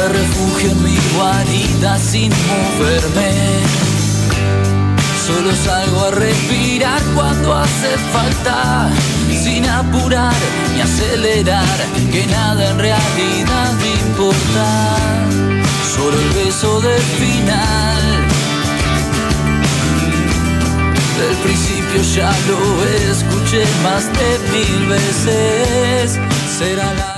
me refugio en mi guarida sin moverme. Solo salgo a respirar cuando hace falta, sin apurar ni acelerar, que nada en realidad importa. Solo el beso del final. Del principio ya lo escuché más de 1000 veces. Será la...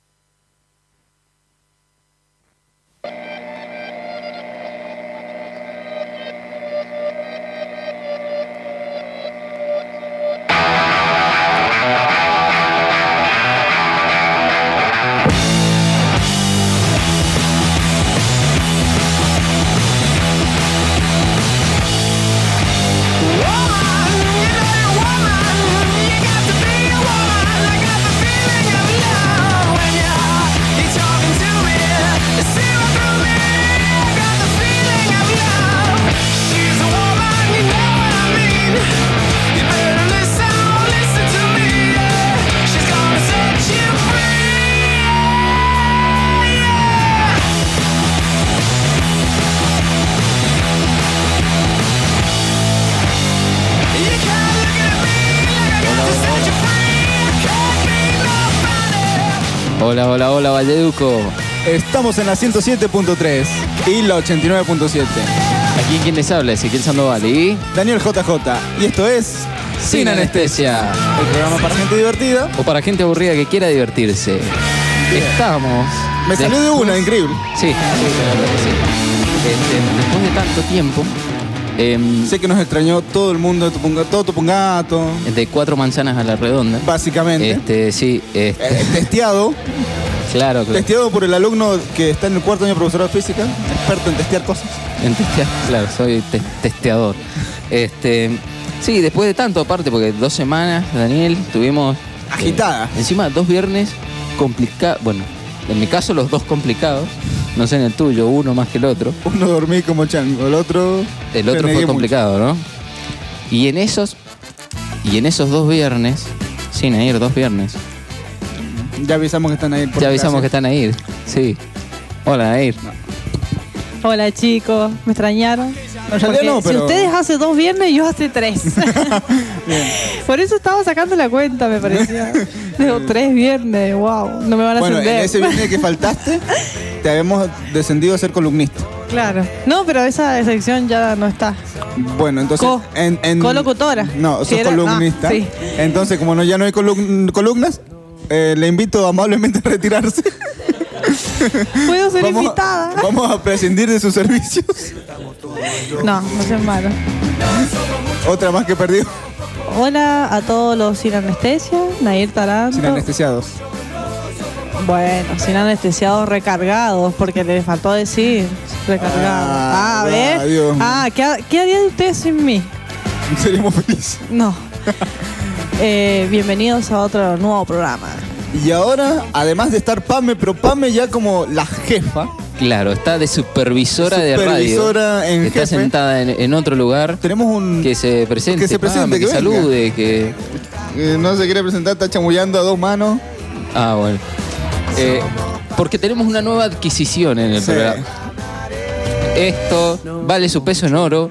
Hola, hola, hola, Valleduco. Estamos en la 107.3 y la 89.7. Aquí quien les habla, Ezequiel Sandoval y Daniel JJ. Y esto es Sin Anestesia, el programa para gente divertida o para gente aburrida que quiera divertirse. Bien. Estamos... Me salió de una, increíble. Sí, la verdad que sí. Después de tanto tiempo... sé que nos extrañó todo el mundo, todo Tupungato. De 4 manzanas a la redonda. Básicamente. Sí. Testeado. Claro. Testeado por el alumno que está en el 4º año de profesor de física. Experto en testear cosas. En testear, claro, soy testeador. Sí, después de tanto, aparte, porque 2 semanas, Daniel, tuvimos... Agitada. Encima, 2 viernes complicados. Bueno, en mi caso, los 2 complicados. No sé en el tuyo, uno más que el otro. Uno dormí como chango, el otro fue complicado, mucho. ¿No? Y en esos 2 viernes, sin ir 2 viernes. Ya avisamos que están ahí. Ya avisamos que están ahí, sí. Hola, Nair. No. Hola, chicos. ¿Me extrañaron? No, pero... Si ustedes hace 2 viernes, yo hace 3. Por eso estaba sacando la cuenta, me parecía. Digo, 3 viernes, wow. No me van a ascender. Bueno, en ese viernes que faltaste, te habíamos descendido a ser columnista. Claro. No, pero esa sección ya no está. Bueno, entonces... Colocutora. No, sos columnista. Sí. Entonces, como ya no hay columnas, le invito amablemente a retirarse. ¿Puedo ser invitada? Vamos a prescindir de sus servicios. No sean malos. Otra más que perdió. Hola a todos los sin anestesia, Nair Taranto. Sin anestesiados. Bueno, sin anestesiados recargados, porque les faltó decir recargados. ¿Ves? Dios. ¿Qué haría de ustedes sin mí? Seríamos felices. No. Bienvenidos a otro nuevo programa. Y ahora, además de estar Pame, pero Pame ya como la jefa. Claro, está de supervisora de radio. Supervisora en está jefe. Sentada en otro lugar. Tenemos un... Que se presente, Pame, que salude, que... no se quiere presentar, está chamullando a 2 manos. Ah, bueno. Porque tenemos una nueva adquisición en el programa. Esto vale su peso en oro.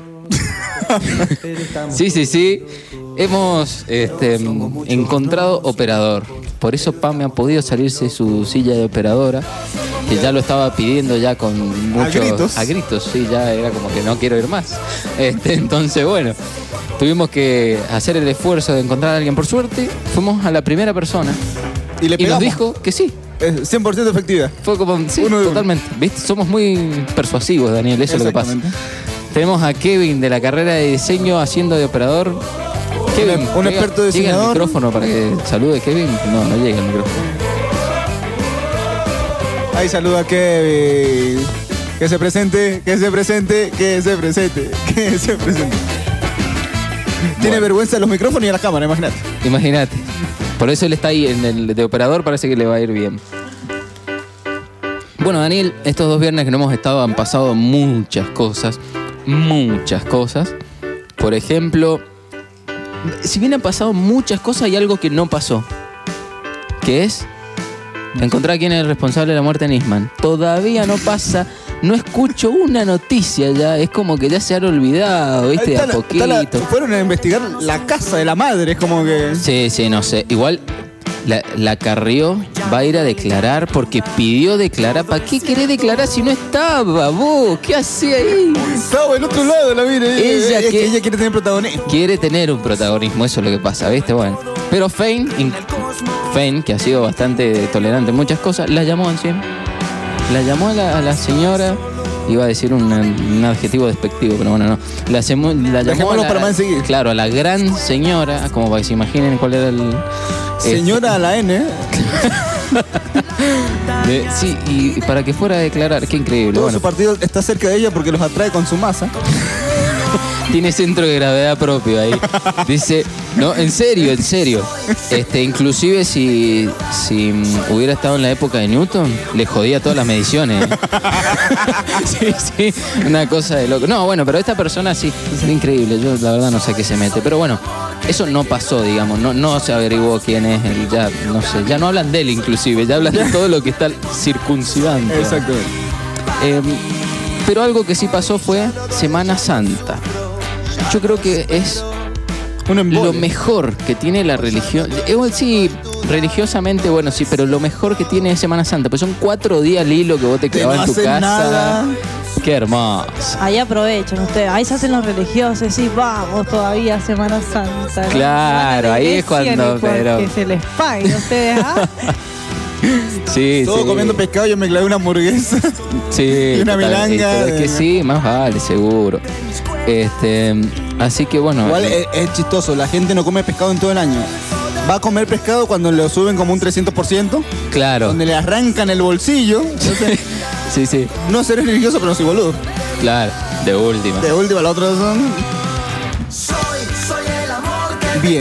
Sí. Hemos encontrado operador. Por eso Pame ha podido salirse su silla de operadora, que ya lo estaba pidiendo ya con muchos... A gritos, sí, ya era como que no quiero ir más. Entonces, bueno, tuvimos que hacer el esfuerzo de encontrar a alguien. Por suerte, fuimos a la primera persona y nos dijo que sí. 100% efectiva. Fue como, sí, totalmente. ¿Viste? Somos muy persuasivos, Daniel, eso es lo que pasa. Tenemos a Kevin de la carrera de diseño haciendo de operador. Kevin, un experto diseñador. Llega el micrófono para que salude Kevin. No llega el micrófono. Ahí saluda a Kevin. Que se presente. Tiene vergüenza de los micrófonos y de las cámaras, Imagínate. Por eso él está ahí en el de operador, parece que le va a ir bien. Bueno, Daniel, estos 2 viernes que no hemos estado han pasado muchas cosas. Por ejemplo, si bien han pasado muchas cosas, hay algo que no pasó. Que es encontrar quién es el responsable de la muerte de Nisman. Todavía no pasa, no escucho una noticia ya. Es como que ya se han olvidado, ¿viste? De a poquito. Fueron a investigar la casa de la madre, es como que... Sí, no sé. Igual la Carrió va a ir a declarar porque pidió declarar. ¿Para qué querés declarar si no estaba vos? ¿Qué hacía ahí? Estaba del otro lado, la mira. Ella quiere tener protagonismo. Quiere tener un protagonismo, eso es lo que pasa, ¿viste? Bueno. Pero Fein, que ha sido bastante tolerante en muchas cosas, la llamó encima. La llamó a la señora. Iba a decir un adjetivo despectivo, pero bueno, no. La llamó para más seguir. Claro, a la gran señora, como para que se imaginen cuál era el... Señora a la N. Sí, y para que fuera a declarar, qué increíble. Todo su partido está cerca de ella porque los atrae con su masa. Tiene centro de gravedad propio ahí. Dice, no, en serio. Inclusive si hubiera estado en la época de Newton, le jodía todas las mediciones. Sí, una cosa de loco. No, bueno, pero esta persona sí, es increíble. Yo la verdad no sé qué se mete. Pero bueno, eso no pasó, digamos. No se averiguó quién es él. Ya, no sé, ya no hablan de él inclusive. Ya hablan de todo lo que está circuncidando. Exactamente. Pero algo que sí pasó fue Semana Santa. Yo creo que es lo mejor que tiene la religión. Sí, religiosamente, bueno, sí, pero lo mejor que tiene es Semana Santa. Pues son 4 días al hilo que vos te quedabas en tu casa. Nada. Qué hermoso. Ahí aprovechan ustedes, ahí se hacen los religiosos, sí, vamos todavía Semana Santa. ¿No? Claro, ahí es cuando... Que se les pague a ustedes, ¿ah? Sí, todo comiendo pescado, yo me clavé una hamburguesa. Sí. Y una milanga. Es que sí, más vale, seguro. Así que bueno. Igual es chistoso, la gente no come pescado en todo el año. Va a comer pescado cuando lo suben como un 300%. Claro. Donde le arrancan el bolsillo. Entonces, sí. No seré religioso, pero no soy boludo. Claro, de última. La otra son... Bien.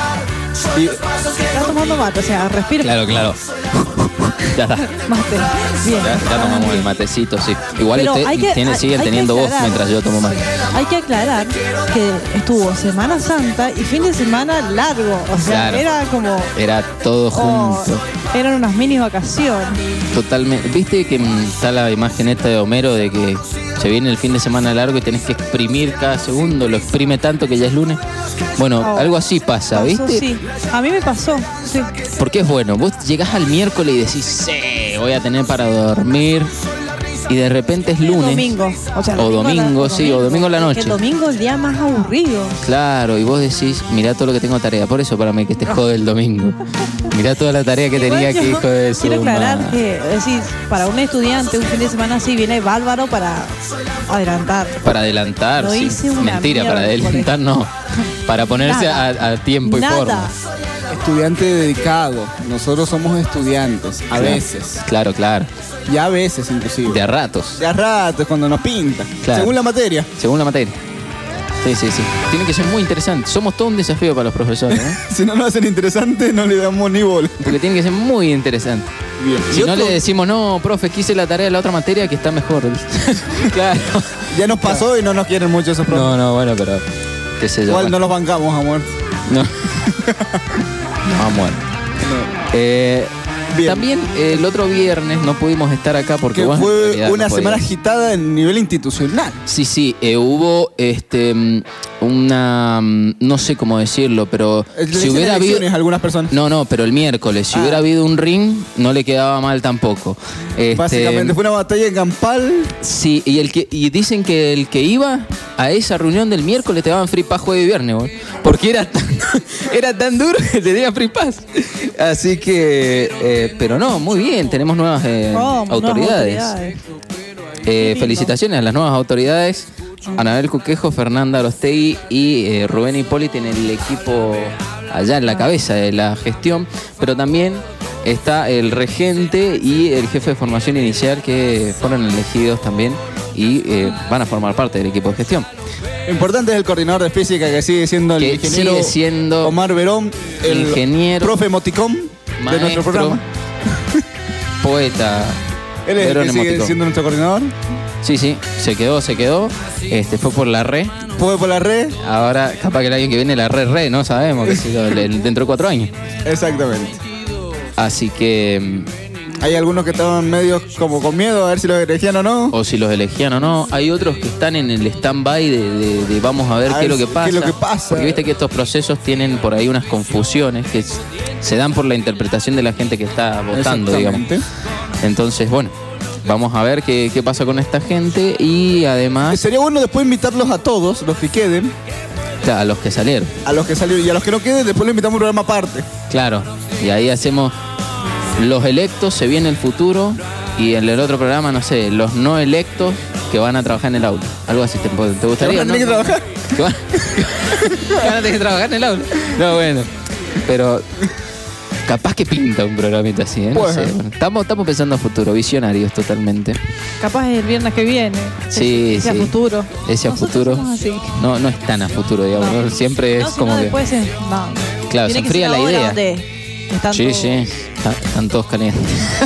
Está tomando mate, o sea, respira. Claro. Ya está. Mate. Bien. Ya tomamos el matecito, sí. Igual ustedes siguen teniendo voz mientras yo tomo mate. Hay que aclarar que estuvo Semana Santa y fin de semana largo. O sea, claro. Era todo junto. Eran unas mini vacaciones. Totalmente. ¿Viste que está la imagen esta de Homero de que se viene el fin de semana largo y tenés que exprimir cada segundo? Lo exprime tanto que ya es lunes. Bueno, algo así pasa, ¿viste? Sí, a mí me pasó, sí. Porque es bueno, vos llegás al miércoles y decís, sí, voy a tener para dormir. Y de repente es lunes. Domingo. O domingo en la noche. El domingo es el día más aburrido. Claro, y vos decís, mirá todo lo que tengo de tarea. Por eso para mí que te jode el domingo. Mirá toda la tarea que tenía que hijo de su quiero aclarar que, es decir, para un estudiante un fin de semana así viene bárbaro para adelantar. Para adelantar, no sí. Hice una mentira, para adelantar no. Para ponerse a tiempo y forma. Estudiante dedicado. Nosotros somos estudiantes, a veces. Claro. Y a veces, inclusive. De a ratos. De a ratos, cuando nos pinta. Claro. Según la materia. Sí. Tiene que ser muy interesante. Somos todo un desafío para los profesores, ¿no? Si no lo hacen interesante, no le damos ni bola. Porque tiene que ser muy interesante. Bien. Si no le decimos, no, profe, quise la tarea de la otra materia que está mejor. Claro. Ya nos pasó y no nos quieren mucho esos profes. No, bueno, pero qué sé yo. Igual no los bancamos, amor. No. Amor. También el otro viernes no pudimos estar acá porque fue una semana agitada en nivel institucional. Sí, hubo una, no sé cómo decirlo, pero si hubiera habido algunas personas. No, pero el miércoles si hubiera habido un ring no le quedaba mal tampoco. Básicamente fue una batalla campal. Sí, y dicen que el que iba a esa reunión del miércoles te daban free pass jueves y viernes, ¿no? Porque era tan duro que te daban free pass. Así que, pero no, muy bien, tenemos nuevas autoridades. Felicitaciones a las nuevas autoridades. Anabel Cuquejo, Fernanda Arostegui y Rubén Hipólito en el equipo allá en la cabeza de la gestión, pero también está el regente y el jefe de formación inicial que fueron elegidos también y van a formar parte del equipo de gestión. Lo importante es el coordinador de física que sigue siendo el ingeniero sigue siendo Omar Verón, el ingeniero, profe Emoticón de nuestro programa. Poeta. Él es el que sigue siendo nuestro coordinador. Sí, se quedó. Fue por la red. Fue por la red. Ahora, capaz que el año que viene la red, no sabemos, dentro de 4 años. Exactamente. Así que, Hay algunos que estaban medio como con miedo a ver si los elegían o no. O si los elegían o no. Hay otros que están en el stand-by de vamos a ver qué es lo que pasa. ¿Qué es lo que pasa? Porque viste que estos procesos tienen por ahí unas confusiones que se dan por la interpretación de la gente que está votando, digamos. Entonces, bueno, vamos a ver qué pasa con esta gente y además... Sería bueno después invitarlos a todos, los que queden. Claro, a los que salieron. A los que salieron. Y a los que no queden, después lo invitamos a un programa aparte. Claro. Y ahí hacemos los electos, se viene el futuro. Y en el otro programa, no sé, los no electos que van a trabajar en el aula. Algo así, ¿te gustaría? ¿Van a tener que trabajar? ¿Que van a tener que trabajar en el aula? No, bueno. Pero capaz que pinta un programita así, ¿eh? No sé. Bueno, estamos pensando a futuro, visionarios totalmente. Capaz el viernes que viene. Sí, ese a futuro. Ese a futuro. No es tan a futuro, digamos. No. Siempre es como que... Después claro, se enfría la idea. Sí. Están todos calientes.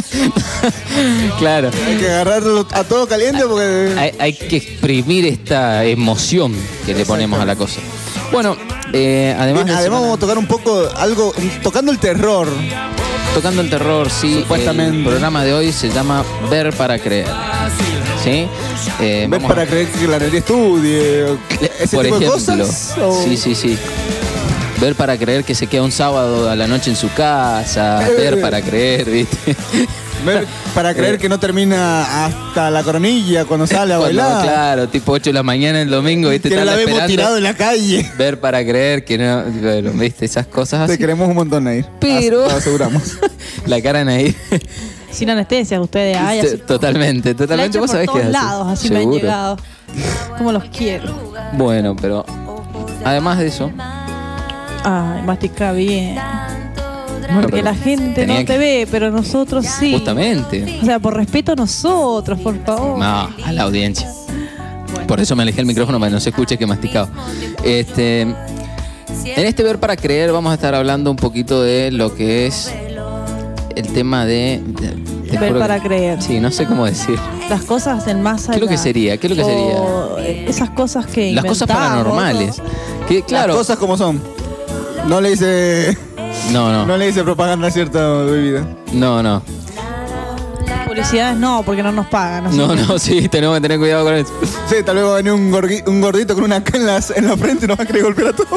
Claro. Hay que agarrarlo a todo caliente porque... Hay que exprimir esta emoción que le ponemos a la cosa. Bueno, además vamos a tocar un poco algo, tocando el terror. Tocando el terror, sí. Supuestamente. El programa de hoy se llama Ver para Creer. ¿Sí? Ver para creer que la nariz estudie. ¿Ese por tipo ejemplo, de cosas? ¿O? Sí. Ver para creer que se queda un sábado a la noche en su casa. Ver para creer, ¿viste? Ver para creer que no termina hasta la coronilla cuando sale a bailar. Claro, tipo 8 de la mañana el domingo, ¿viste? Que la vemos tirado en la calle. Ver para creer que no... Bueno, ¿viste? Esas cosas así. Te queremos un montón, Nair. Pero... Lo aseguramos. La cara de Nair. Sin anestesia, ustedes. Totalmente. Vos sabés que es así. lados, así me han llegado. Como los quiero. Bueno, pero... Además de eso... Ay, mastica bien. Bueno, porque la gente no te ve, pero nosotros sí. Justamente. O sea, por respeto a nosotros, por favor. No, a la audiencia. Bueno. Por eso me alejé el micrófono para que no se escuche que masticado. En este Ver para Creer vamos a estar hablando un poquito de lo que es el tema de ver para creer. Sí, no sé cómo decir. Las cosas del más allá. ¿Qué es lo que sería? Esas cosas que las cosas paranormales. Que, claro, las cosas como son. No le hice... No le hice propaganda a cierta bebida. No. Publicidades no, porque no nos pagan. No, sí, tenemos que tener cuidado con eso. Sí, tal vez va a venir un gordito con una K en la frente y nos va a querer golpear a todos.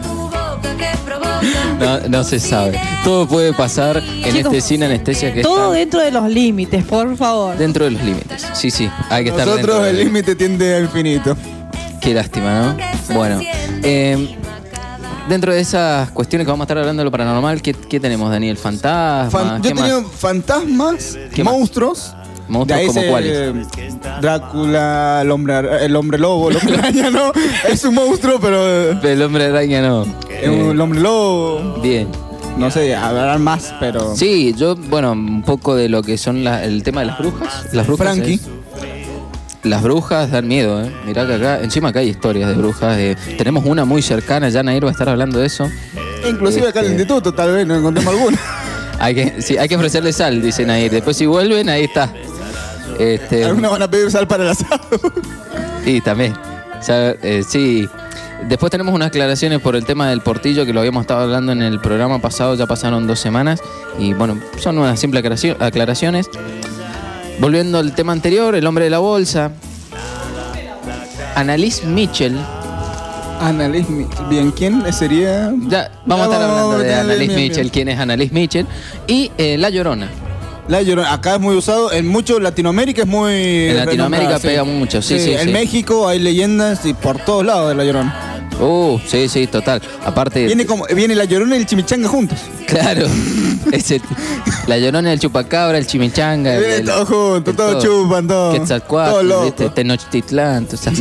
No se sabe. Todo puede pasar en este Sin Anestesia que todo dentro de los límites, por favor. Dentro de los límites. Sí, hay que estar dentro. Nosotros el límite tiende al infinito. Qué lástima, ¿no? Bueno, dentro de esas cuestiones que vamos a estar hablando de lo paranormal, ¿qué tenemos, Daniel? ¿Fantasmas? Yo tenía fantasmas, monstruos. ¿Monstruos como cuáles? Drácula, el hombre lobo, el hombre araña no. Es un monstruo, pero... El hombre araña no. El hombre lobo. Bien. No sé, habrán más, pero... Sí, yo, bueno, un poco de lo que son el tema de las brujas. Las brujas Frankie. Las brujas dan miedo, ¿eh? Mirá que acá hay historias de brujas. Tenemos una muy cercana, ya Nair va a estar hablando de eso. Inclusive acá en el instituto, tal vez no encontremos alguna. Hay que ofrecerle sal, dice Nair. Después si vuelven, ahí está. Algunos van a pedir sal para el asado. Sí, también. O sea, sí. Después tenemos unas aclaraciones por el tema del portillo, que lo habíamos estado hablando en el programa pasado, ya pasaron 2 semanas. Y bueno, son unas simples aclaraciones. Volviendo al tema anterior, el hombre de la bolsa. Annalise Mitchell. Bien, ¿quién sería? Ya, vamos a estar hablando de Annalise Mitchell. ¿Quién es Annalise Mitchell? Y La Llorona. La Llorona, acá es muy usado, en mucho Latinoamérica es muy... En Latinoamérica pega mucho, sí. En México hay leyendas y por todos lados de La Llorona. Sí, total. Aparte... Viene La Llorona y el Chimichanga juntos. Claro. La Llorona, el Chupacabra, el Chimichanga. Viene todo junto, todo chupan, todo. Quetzalcóatl, ¿viste? Tenochtitlán, todas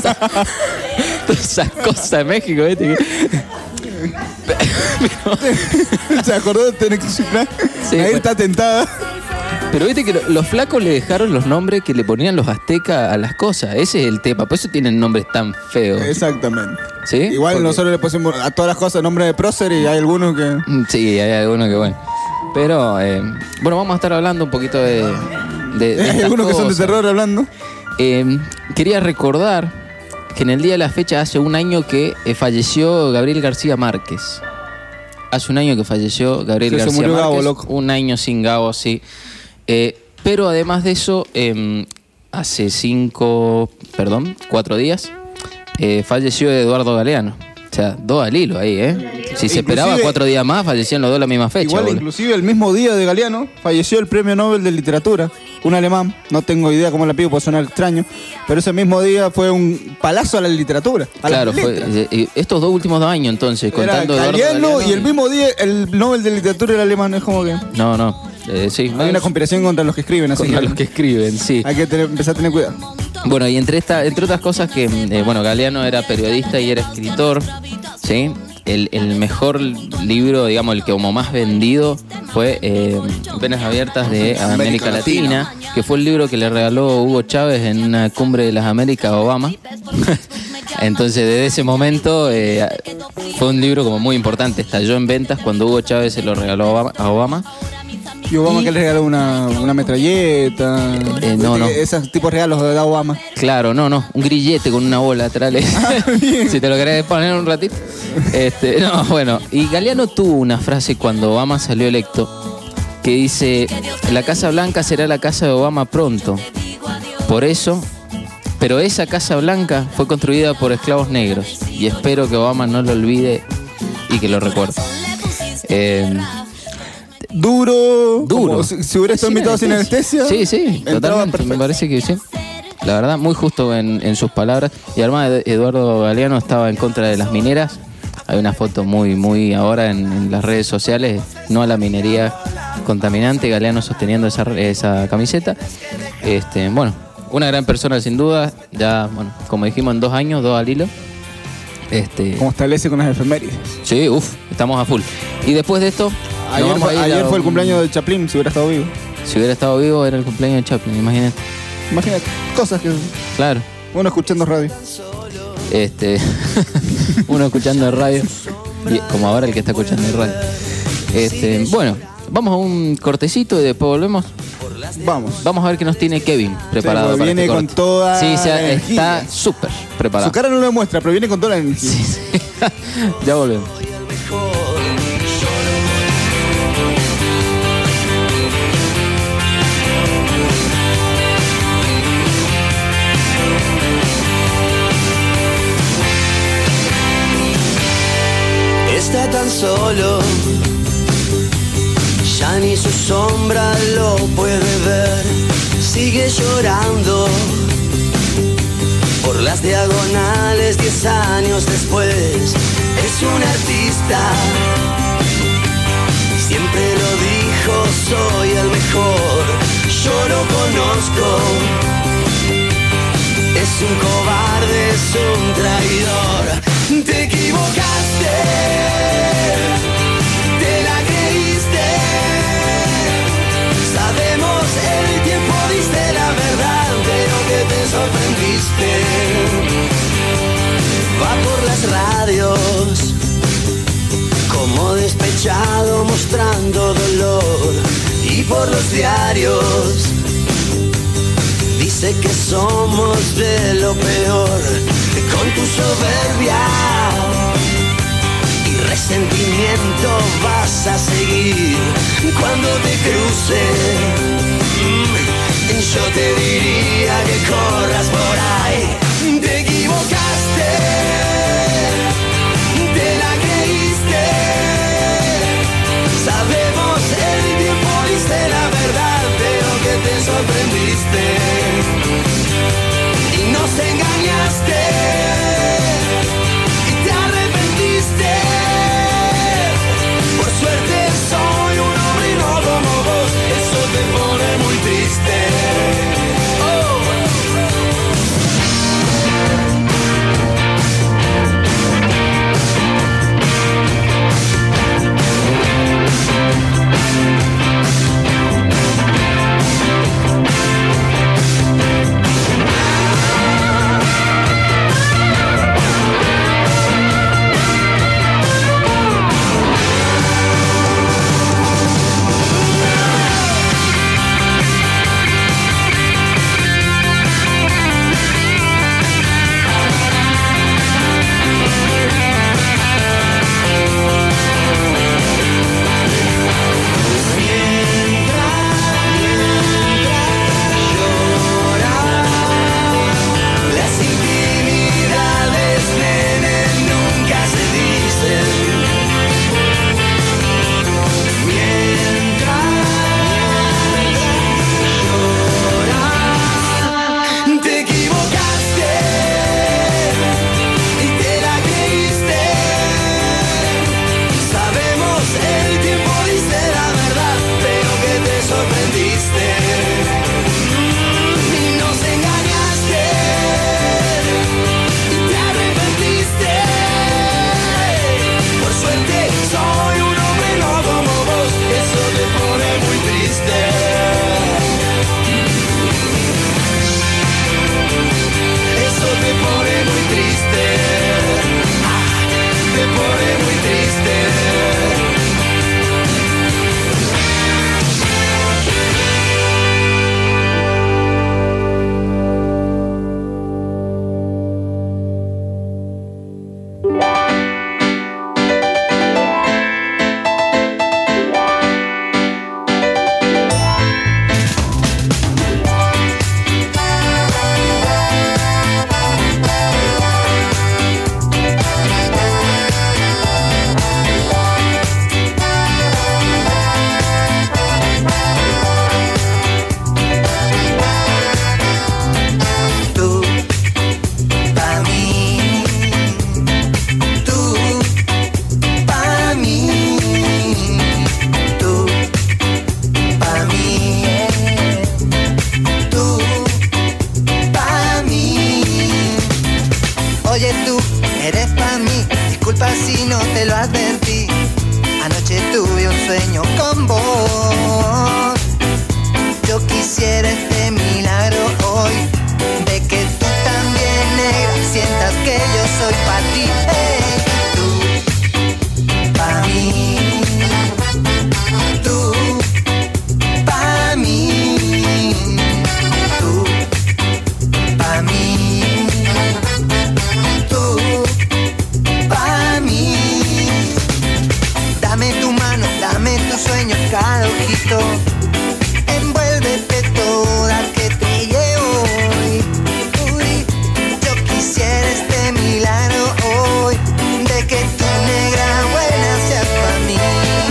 esas cosas de México, ¿viste? ¿Se acordó de Tenochtitlán? Sí, ahí está tentada. Pero viste que los flacos le dejaron los nombres que le ponían los aztecas a las cosas. Ese es el tema, por eso tienen nombres tan feos. Exactamente. ¿Sí? Igual nosotros le pusimos a todas las cosas nombre de prócer y hay algunos que... Sí, hay algunos que bueno. Pero, bueno, vamos a estar hablando un poquito de hay algunos que son de terror hablando. Quería recordar que en el día de la fecha hace un año que falleció Gabriel García Márquez. Hace un año que falleció Gabriel García Márquez. Gabo, loco. Un año sin Gabo, sí. Pero además de eso, hace 4 días, falleció Eduardo Galeano. O sea, 2 al hilo ahí, ¿eh? Si se esperaba 4 días más, fallecían los 2 la misma fecha. Igual, inclusive el mismo día de Galeano falleció el premio Nobel de Literatura, un alemán. No tengo idea cómo la pido, puede sonar extraño, pero ese mismo día fue un palazo a la literatura. Claro, fue estos 2 últimos 2 años entonces, contando Galeano y el mismo día el Nobel de Literatura era alemán, es como que... No. Sí, hay una conspiración contra los que escriben, así contra los que escriben, sí. Hay que empezar a tener cuidado. Bueno, y entre otras cosas que, Galeano era periodista y era escritor, ¿sí? El mejor libro, digamos, el que como más vendido fue Venas Abiertas de América Latina, que fue el libro que le regaló Hugo Chávez en una cumbre de las Américas a Obama. Entonces, desde ese momento fue un libro como muy importante, estalló en ventas cuando Hugo Chávez se lo regaló a Obama. Y Obama que le regaló una metralleta. No. Esos tipos de regalos de Obama. Claro, no. Un grillete con una bola atrás. Si te lo querés poner un ratito. Y Galeano tuvo una frase cuando Obama salió electo que dice: la Casa Blanca será la casa de Obama pronto. Pero esa Casa Blanca fue construida por esclavos negros. Y espero que Obama no lo olvide y que lo recuerde. Duro. Como si hubiera estado invitado sin anestesia. Sí, totalmente. Me parece que sí. La verdad, muy justo en sus palabras. Y además, Eduardo Galeano estaba en contra de las mineras. Hay una foto muy ahora en las redes sociales. No a la minería contaminante. Galeano sosteniendo esa camiseta. Una gran persona sin duda. Ya, como dijimos, en 2 años, 2 al hilo. Como establece con las efemérides. Sí, estamos a full. Y después de esto... Ayer fue el cumpleaños de Chaplin, si hubiera estado vivo. Si hubiera estado vivo era el cumpleaños de Chaplin, imagínate. Imagínate, cosas que... Claro. Uno escuchando radio. Uno escuchando radio. Y como ahora el que está escuchando el radio. Vamos a un cortecito y después volvemos. Vamos a ver qué nos tiene Kevin preparado. Sí, viene con toda la energía. Está súper preparado. Su cara no lo demuestra, pero viene con toda la energía. Sí. Ya volvemos. Está tan solo, ya ni su sombra lo puede ver. Sigue llorando por las diagonales 10 años después. Es un artista, siempre lo dijo, soy el mejor. Yo lo conozco, es un cobarde, es un traidor. Te equivocaste, te la creíste. Sabemos, el tiempo diste la verdad, pero que te sorprendiste. Va por las radios, como despechado mostrando dolor. Y por los diarios, dice que somos de lo peor. Con tu soberbia y resentimiento vas a seguir. Cuando te cruce, yo te diría que corras por ahí. Te equivocaste, te la creíste. Sabemos, el tiempo dice la verdad, pero que te sorprendiste y nos engañaste. cada ojito. Envuélvete toda que te llevo hoy. Uy, yo quisiera este milagro hoy, de que tu negra buena sea para mí.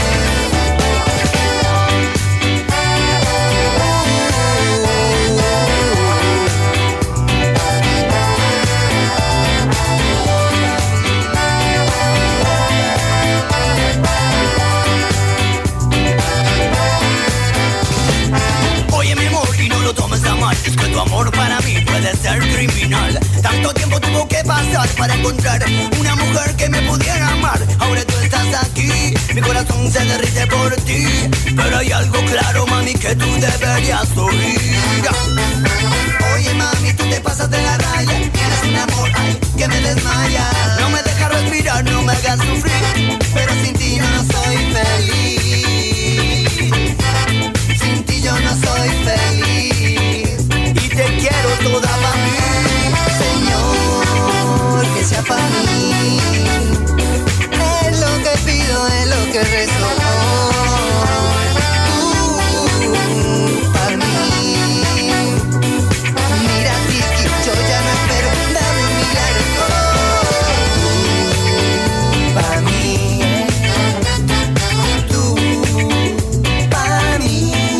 Es que tu amor para mí puede ser criminal. Tanto tiempo tuvo que pasar para encontrar una mujer que me pudiera amar. Ahora tú estás aquí, mi corazón se derrite por ti. Pero hay algo claro, mami, que tú deberías oír. Oye, mami, tú te pasas de la raya. Tienes un amor, ay, que me desmaya. No me dejas respirar, no me hagas sufrir. Pero sin ti no soy feliz. Sin ti yo no soy feliz. Te quiero toda para mí, Señor, que sea para mí. Es lo que pido, es lo que rezo. Para mí. Mira, Tiki, yo ya no espero, dame un milagro. Para mí. Tú, para mí.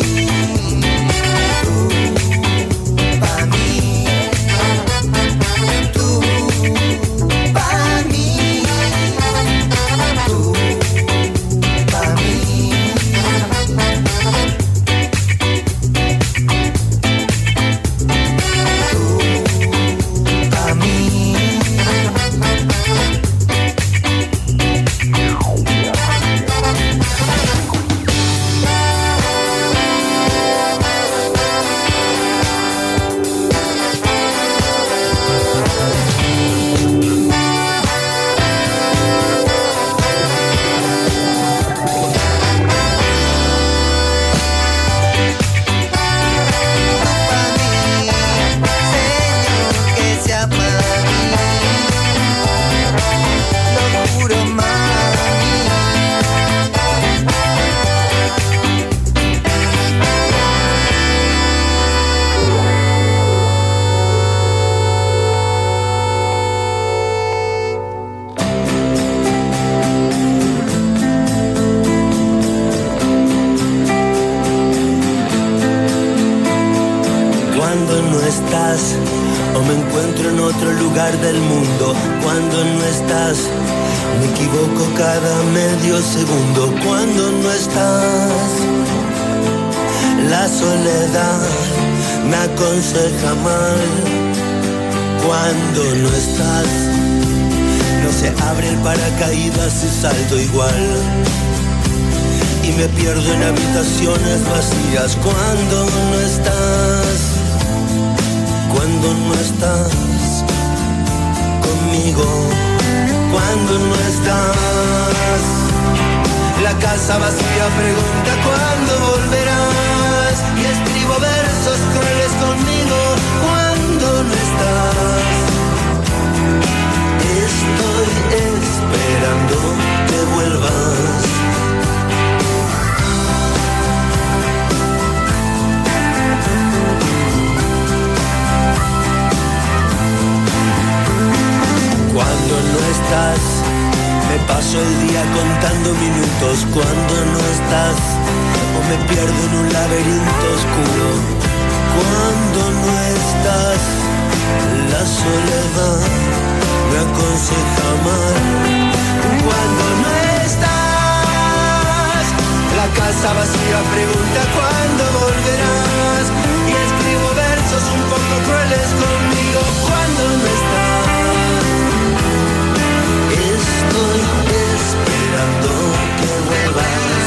O me encuentro en otro lugar del mundo. Cuando no estás, me equivoco cada medio segundo. Cuando no estás, la soledad me aconseja mal. Cuando no estás, no se abre el paracaídas y salto igual. Y me pierdo en habitaciones vacías. Cuando no estás, cuando no estás conmigo, cuando no estás, la casa vacía pregunta cuándo volverás. Y escribo versos crueles conmigo cuando no estás. Estoy esperando que vuelvas. Cuando no estás, me paso el día contando minutos. Cuando no estás, o me pierdo en un laberinto oscuro. Cuando no estás, la soledad me aconseja mal. Cuando no estás, la casa vacía pregunta cuándo volverás. Y escribo versos un poco crueles conmigo cuando no estás. Estoy esperando que vuelvas.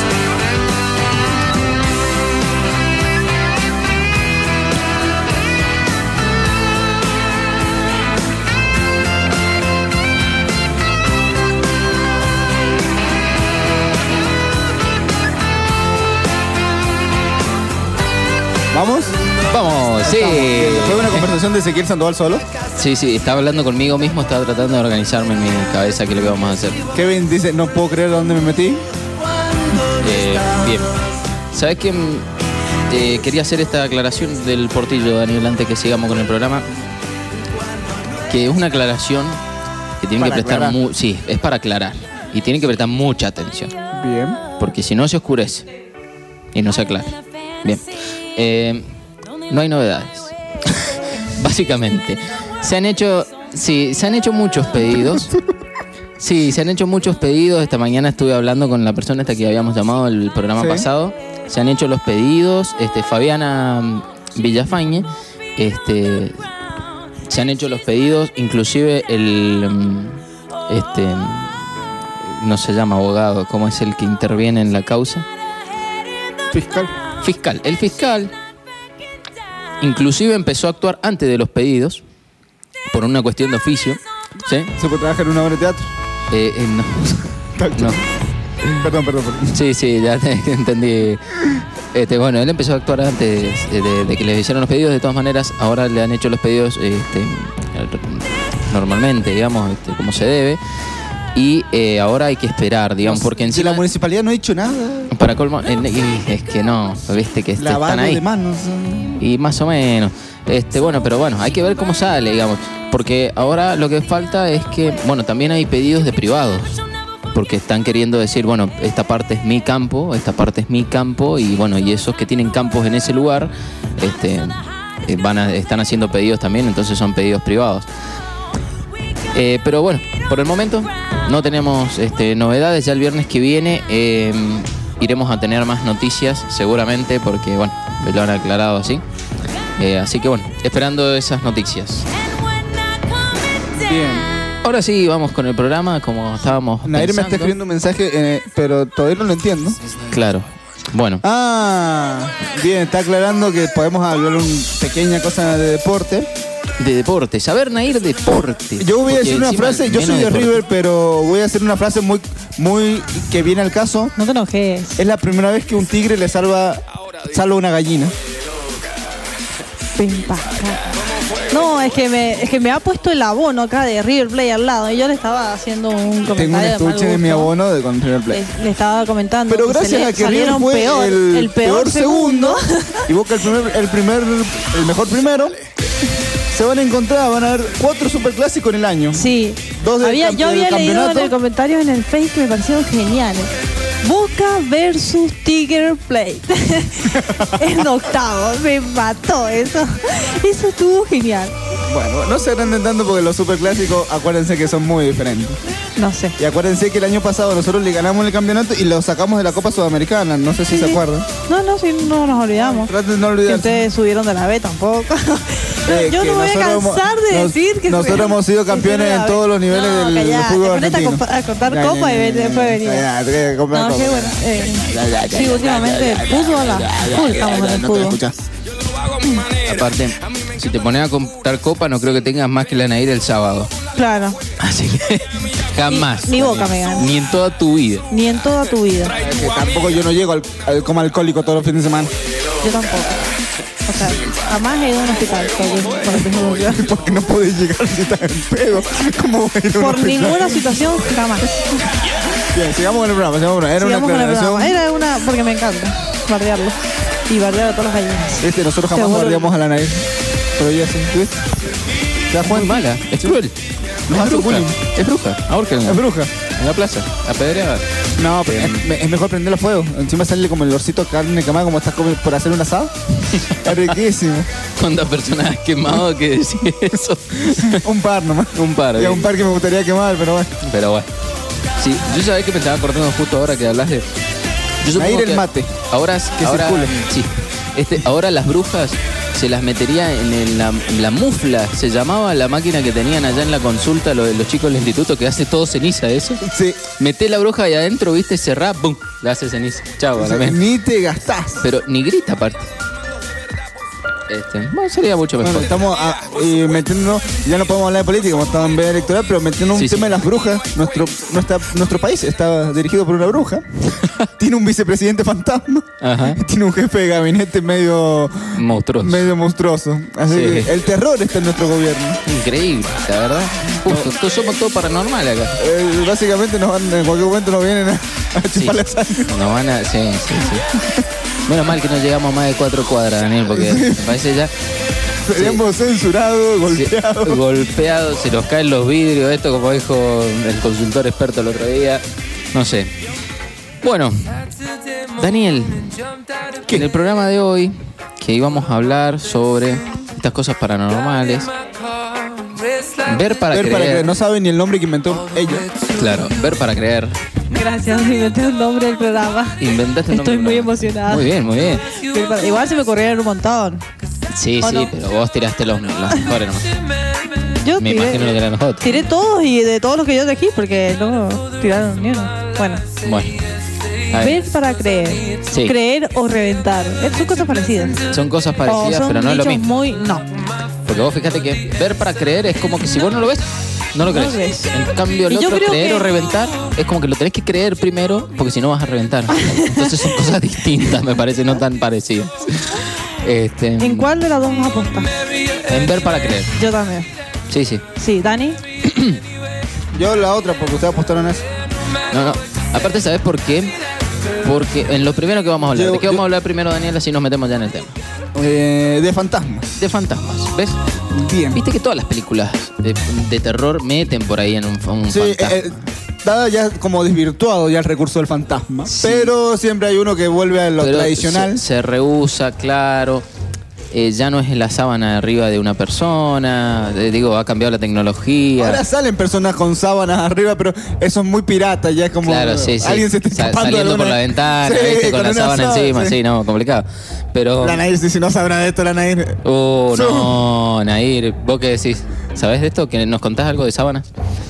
¿Vamos? Vamos, sí. ¿Fue una conversación de Ezequiel Sandoval solo? Sí, estaba hablando conmigo mismo, estaba tratando de organizarme en mi cabeza qué es lo que vamos a hacer. Kevin dice, no puedo creer dónde me metí. Bien. ¿Sabés qué? Quería hacer esta aclaración del Portillo, Daniel, antes que sigamos con el programa. Que es una aclaración que tienen que prestar... Sí, es para aclarar. Y tienen que prestar mucha atención. Bien. Porque si no se oscurece y no se aclara. Bien. No hay novedades. Básicamente. Se han hecho muchos pedidos. Sí, se han hecho muchos pedidos. Esta mañana estuve hablando con la persona esta que habíamos llamado el programa pasado. Se han hecho los pedidos. Fabiana Villafañe. Se han hecho los pedidos. Inclusive no se llama abogado. ¿Cómo es el que interviene en la causa? Fiscal. El fiscal inclusive empezó a actuar antes de los pedidos por una cuestión de oficio. ¿Sí? ¿Se puede trabajar en una obra de teatro? No. Perdón. Sí, ya te entendí. Bueno, él empezó a actuar antes de que le hicieran los pedidos. De todas maneras, ahora le han hecho los pedidos normalmente, digamos, como se debe. Y ahora hay que esperar, digamos, porque encima... la municipalidad no ha dicho nada. Para colmo, es que no, viste que están ahí. De manos. Y más o menos. Pero bueno, hay que ver cómo sale, digamos. Porque ahora lo que falta es que, también hay pedidos de privados. Porque están queriendo decir, esta parte es mi campo, y esos que tienen campos en ese lugar, están haciendo pedidos también, entonces son pedidos privados. Pero bueno, por el momento no tenemos novedades. Ya el viernes que viene iremos a tener más noticias seguramente porque me lo han aclarado así. Así que esperando esas noticias. Bien. Ahora sí, vamos con el programa como estábamos Nair pensando. me está escribiendo un mensaje, pero todavía no lo entiendo. Claro. Bueno. Bien, está aclarando que podemos hablar una pequeña cosa de deporte. De deporte, saber, Nair, deporte. Yo voy a decir una frase, yo soy de River, pero voy a hacer una frase muy que viene al caso. No te enojes. Es la primera vez que un tigre le salva una gallina. No, es que me ha puesto el abono acá de River Plate al lado y yo le estaba haciendo un comentario. Tengo un estuche de mi abono con River Plate. Le estaba comentando. Pero gracias a que River fue el peor segundo y Boca el mejor primero, se van a haber 4 superclásicos en el año. Sí. 2 yo había leído en el comentario en el Facebook que me parecieron geniales. Boca versus River Plate. En octavo. Me mató eso. Eso estuvo genial. Bueno, no se agranden tanto porque los superclásicos, acuérdense que son muy diferentes. No sé. Y acuérdense que el año pasado nosotros le ganamos el campeonato y lo sacamos de la Copa Sudamericana. No sé si se acuerdan. No nos olvidamos. Traten de no olvidarse. Que ustedes subieron de la B tampoco. Yo no voy a cansar de decir que nosotros hemos sido campeones en todos los niveles del fútbol argentino. A contar copas y después venir. No, qué bueno. Sí, últimamente el fútbol, estamos en el fútbol. Aparte, si te pones a contar copa, no creo que tengas más que la Nair el sábado. Claro. Así que jamás. Ni Boca me gana. Ni en toda tu vida. Ni en toda tu vida. Que tampoco yo no llego al coma alcohólico todos los fines de semana. Yo tampoco. O sea, jamás he ido a un hospital. ¿Por qué no podés llegar si estás en pedo? ¿Cómo voy a ir a un Por hospital? ninguna situación, jamás. Bien, sigamos con el programa. Era una aclaración. Era una, porque me encanta bardearlo. Y bardear a todas las gallinas. Nosotros jamás bardeamos a la Nair. Pero ella sí, ¿viste? ¿Te das cuenta? Mala, es cruel. No, es bruja. Es bruja. Ahorquenla. Es bruja. En la plaza, apedreada. No, pero es mejor prenderla a fuego. Encima sale como el olorcito de carne quemada, como estás por hacer un asado. Es riquísimo. ¿Cuántas personas has quemado que decís eso? Un par nomás. Un par. Y un par que me gustaría quemar, pero bueno. Pero bueno. Sí, yo sabés que me estaba acordando justo ahora que hablas de... Nair el mate. Ahora circule. Sí. Ahora las brujas se las metería en la mufla, se llamaba la máquina que tenían allá en la consulta los chicos del instituto que hace todo ceniza, eso. Sí. Meté la bruja ahí adentro, viste, cerrá, ¡pum! La hace ceniza. Chau, o sea, ni te gastás. Pero ni grita aparte. Sería mucho mejor. Bueno, estamos metiendo, ya no podemos hablar de política, como estamos en veda electoral, pero metiendo un tema de las brujas. Nuestro país está dirigido por una bruja. Tiene un vicepresidente fantasma. Ajá. Y tiene un jefe de gabinete medio monstruoso. Así que el terror está en nuestro gobierno. Increíble, la verdad. Justo, somos todo paranormal acá. Básicamente en cualquier momento nos vienen a chupar la sangre. Nos van a... Sí. Menos mal que no llegamos a más de 4 cuadras, Daniel, porque me parece ya... Seríamos censurados, golpeados. Golpeados, se nos caen los vidrios, esto como dijo el consultor experto el otro día. No sé. Bueno, Daniel, ¿qué? En el programa de hoy, que íbamos a hablar sobre estas cosas paranormales, ver para creer. No sabe ni el nombre que inventó ella. Claro, ver para creer. Gracias, inventé un nombre del programa. Inventaste un nombre. Estoy muy emocionada. Muy bien, muy bien. Igual se me corrieron un montón. Sí, ¿O sí, no? pero vos tiraste los mejores nomás. Yo Me imagino que eran nosotros. tiré todos y de todos los que yo elegí, porque no tiraron ni uno. Bueno. A ver, Ver para creer. Sí. Creer o reventar. Son cosas parecidas. son cosas parecidas, O son pero no es lo dichos mismo. No. Porque vos fíjate que ver para creer es como que si vos no lo ves, no lo No lo crees. ves. En cambio, el Y yo otro, creo creer que- o reventar, es como que lo tenés que creer primero, porque si no vas a reventar. Entonces son cosas distintas, me parece, no tan parecidas. ¿En cuál de las dos vas a apostar? En ver para creer. Yo también. Sí, sí. Sí, Dani. Yo la otra, porque ustedes apostaron a eso. No. Aparte, ¿sabes por qué? Porque en lo primero que vamos a hablar. ¿De qué vamos a hablar primero, Daniel? Así nos metemos ya en el tema. De fantasmas. De fantasmas, ¿ves? Bien. Viste que todas las películas de terror meten por ahí en un Sí, fantasma. está ya como desvirtuado ya el recurso del fantasma. Sí. Pero siempre hay uno que vuelve a lo Pero tradicional. Se rehúsa, claro. Ya no es la sábana arriba de una persona. Ha cambiado la tecnología. Ahora salen personas con sábanas arriba, pero eso es muy pirata, ya es como Claro, sí. alguien se está escapando saliendo de por alguna- la ventana, Sí, ¿viste? Con la una sábana encima, sí. sí, no, complicado. Pero. La Nair, si no sabrá de esto, la Nair. No, Nair, ¿vos qué decís? ¿Sabés de esto? ¿Que nos contás algo de sábanas?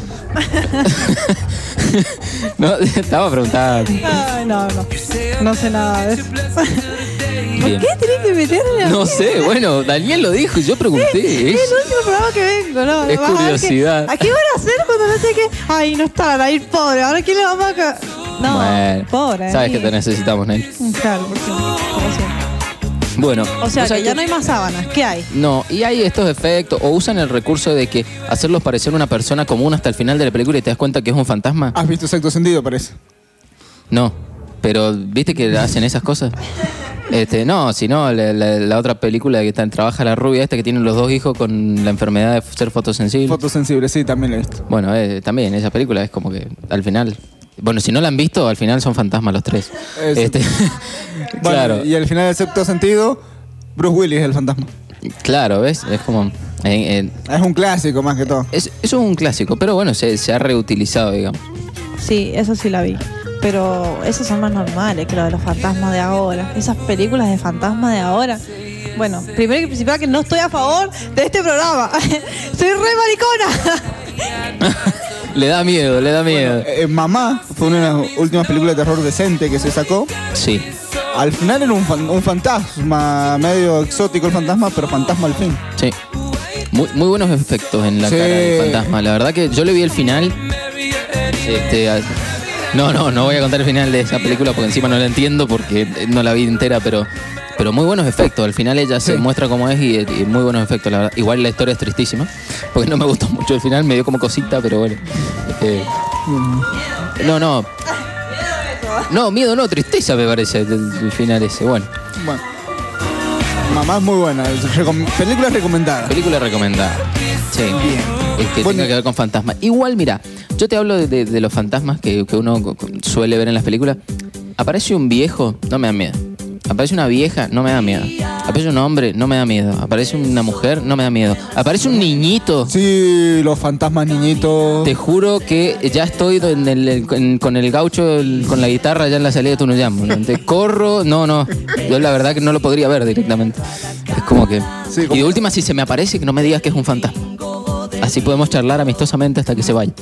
No, estaba preguntando. Ay, no. No sé nada de eso. ¿Por Bien. qué tenés que meterle a No mí? sé, bueno, Daniel lo dijo y yo pregunté. Es el último programa que vengo, ¿no? Es Vas a ver curiosidad. ¿A qué van a hacer cuando no sé qué? Ay, no está la ir pobre. Ahora quién le vamos a caer. No, Bueno, pobre. sabes que te necesitamos, Nair. Claro, porque como siempre. Bueno. O sea, ¿vos sabés que ya no hay más sábanas. ¿Qué hay? No, y hay estos efectos, o usan el recurso de que hacerlos parecer una persona común hasta el final de la película y te das cuenta que es un fantasma. ¿Has visto Sexto Sentido, parece? No, pero ¿viste que hacen esas cosas? No, sino la otra película que trabaja la rubia esta que tiene los 2 hijos con la enfermedad de ser fotosensible. Fotosensible, sí, también lo he visto. Bueno, también esa película es como que al final... Bueno, si no la han visto, al final son fantasmas los 3. Eso. Bueno, Claro, y al final del Sexto Sentido, Bruce Willis es el fantasma. claro, ¿ves? Es como... Es un clásico más que todo. eso es un clásico, pero bueno, se ha reutilizado, digamos. Sí, eso sí la vi. Pero esos son más normales que lo de los fantasmas de ahora. Esas películas de fantasmas de ahora. Bueno, primero y principal que no estoy a favor de este programa. Soy re maricona. Le da miedo, le da miedo. Mamá fue una de las últimas películas de terror decente que se sacó. Sí. Al final era un fantasma, medio exótico el fantasma, pero fantasma al fin. Sí. Muy buenos efectos en la Sí. cara del fantasma. La verdad que yo le vi el final. No voy a contar el final de esa película porque encima no la entiendo porque no la vi entera, pero muy buenos efectos. Al final ella se Sí. muestra como es y muy buenos efectos, la verdad. Igual la historia es tristísima, porque no me gustó mucho el final, me dio como cosita, pero bueno. No, miedo no, tristeza me parece el final ese. Bueno, Bueno. Mamá es muy buena. Película recomendada. película recomendada. Sí. Es que Bueno. tenga que ver con fantasmas. Igual, mira, yo te hablo de los fantasmas que uno suele ver en las películas. Aparece un viejo, no me da miedo. Aparece una vieja, no me da miedo. Aparece un hombre, no me da miedo. Aparece una mujer, no me da miedo. Aparece un niñito. Sí, los fantasmas niñitos. Te juro que ya estoy con el gaucho, con la guitarra ya en la salida de Tunuyamo. ¿No? Te corro, no. Yo la verdad que no lo podría ver directamente. Es como que... Sí, como- Y de última, si se me aparece, que no me digas que es un fantasma. Así podemos charlar amistosamente hasta que se vaya.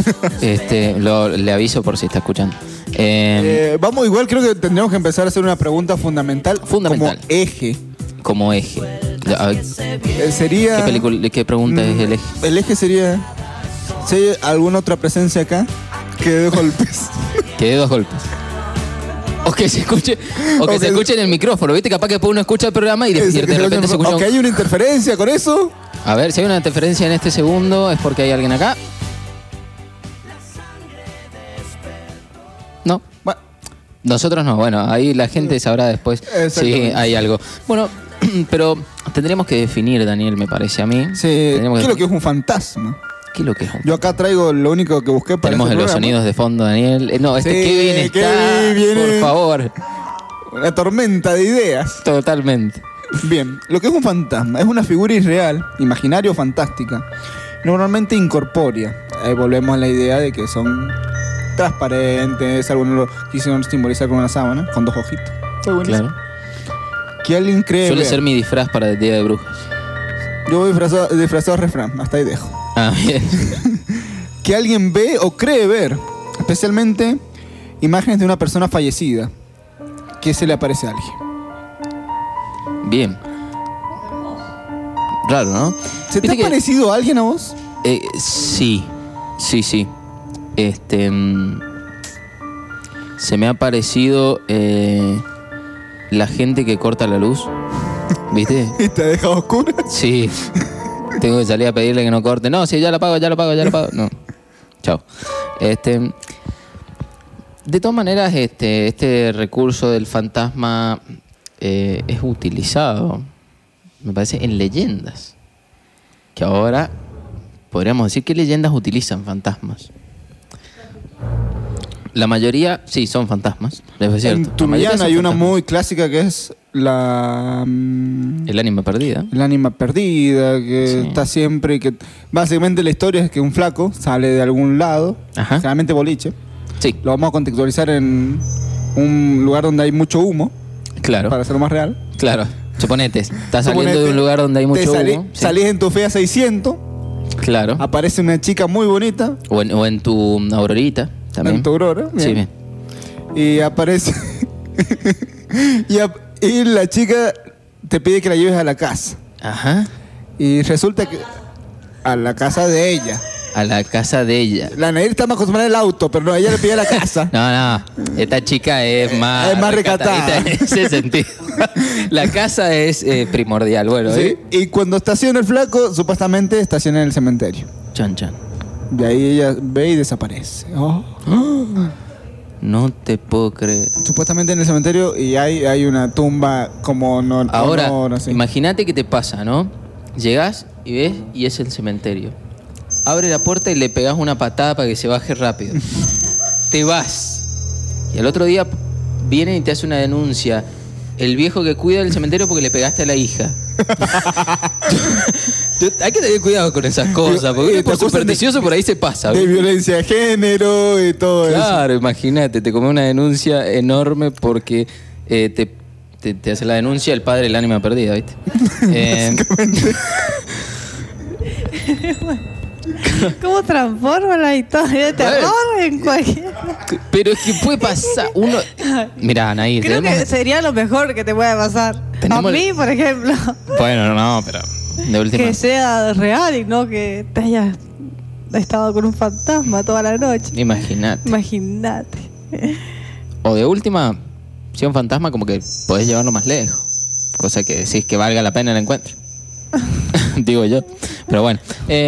Le aviso por si está escuchando. Vamos, igual creo que tendríamos que empezar a hacer una pregunta fundamental. Fundamental. Como eje. Como eje. Sería... ¿Qué pregunta es el eje? El eje sería... ¿Si hay alguna otra presencia acá que dé golpes? Que dé 2 golpes. O que se escuche, que- se escuche en el micrófono. ¿Viste? Capaz que después uno escucha el programa y de repente se escucha... Aunque hay una interferencia con eso. A ver, si hay una interferencia en este segundo es porque hay alguien acá. No. Bueno, Nosotros no, bueno, ahí la gente sabrá después si hay algo. Bueno, pero tendríamos que definir, Daniel, me parece a mí. Sí, ¿qué es lo que es un fantasma? ¿Qué es lo que es un Yo acá traigo lo único que busqué para Tenemos este los programa. sonidos de fondo, Daniel. No, Sí, Kevin está, Kevin viene. por favor. Una tormenta de ideas. Totalmente. Bien, lo que es un fantasma es una figura irreal, imaginaria o fantástica, normalmente incorpórea. Ahí volvemos a la idea de que son transparentes, algunos lo quisieron simbolizar con una sábana, con 2 ojitos. Está buenísimo. Claro. Que alguien cree Suele ver. ser mi disfraz para el Día de Brujas. Yo voy disfrazado de refrán, hasta ahí dejo. Ah, bien. Que alguien ve o cree ver, especialmente imágenes de una persona fallecida, que se le aparece a alguien. Bien. Raro, ¿no? ¿Se te ha parecido a alguien a vos? Sí. Se me ha parecido la gente que corta la luz. ¿Viste? ¿Y te ha dejado oscura? Sí. Tengo que salir a pedirle que no corte. No, sí, ya lo pago. No. Chao. De todas maneras, este recurso del fantasma es utilizado, me parece, en leyendas. Que ahora podríamos decir, ¿qué leyendas utilizan fantasmas? La mayoría, sí, son fantasmas, es cierto. En Tunuyán hay una muy clásica que es la... El ánima perdida. El ánima perdida, que Sí. está siempre... que básicamente la historia es que un flaco sale de algún lado, Ajá. generalmente boliche. Sí, Lo vamos a contextualizar en un lugar donde hay mucho humo, claro. para hacerlo más real. Claro. Suponete, estás saliendo Suponete, de un lugar donde hay mucho humo. Sí. Salís en tu Fiat 600, Claro. aparece una chica muy bonita, O en tu Aurorita también. en tu Aurora. Sí, bien. Y aparece... y la chica te pide que la lleves a la casa. Ajá. Y resulta que... a la casa de ella. A la casa de ella. La Nair está más acostumbrada al auto, pero no, ella le pide a la casa. No. Esta chica es más... Es más recatadita. En ese sentido. La casa es primordial. Bueno, ¿Sí? Y cuando estaciona el flaco, supuestamente estaciona en el cementerio. Chan. Y ahí ella ve y desaparece. Oh. No te puedo creer. Supuestamente en el cementerio y hay una tumba como Ahora, honor, así. imagínate qué te pasa, ¿no? Llegás y ves y es el cementerio. Abre la puerta y le pegás una patada para que se baje rápido. Te vas. Y al otro día viene y te hace una denuncia. El viejo que cuida del cementerio porque le pegaste a la hija. Hay que tener cuidado con esas cosas, porque Te por acusan supersticioso por ahí se pasa. De ¿viste? violencia de género y todo Claro, imagínate, te come una denuncia enorme porque te hace la denuncia el padre del ánima perdida, ¿viste? ¿Cómo transforma la historia de terror en cualquier... Pero es que puede pasar. Uno. Mirá, Anaí, Creo que sería lo mejor que te pueda pasar. Tenemos- A mí, por ejemplo. Bueno, no, pero. De última. Que sea real y no que te hayas estado con un fantasma toda la noche. Imagínate. Imagínate. O de última, si es un fantasma, como que podés llevarlo más lejos. Cosa que decís que valga la pena el encuentro. Digo yo. Pero bueno.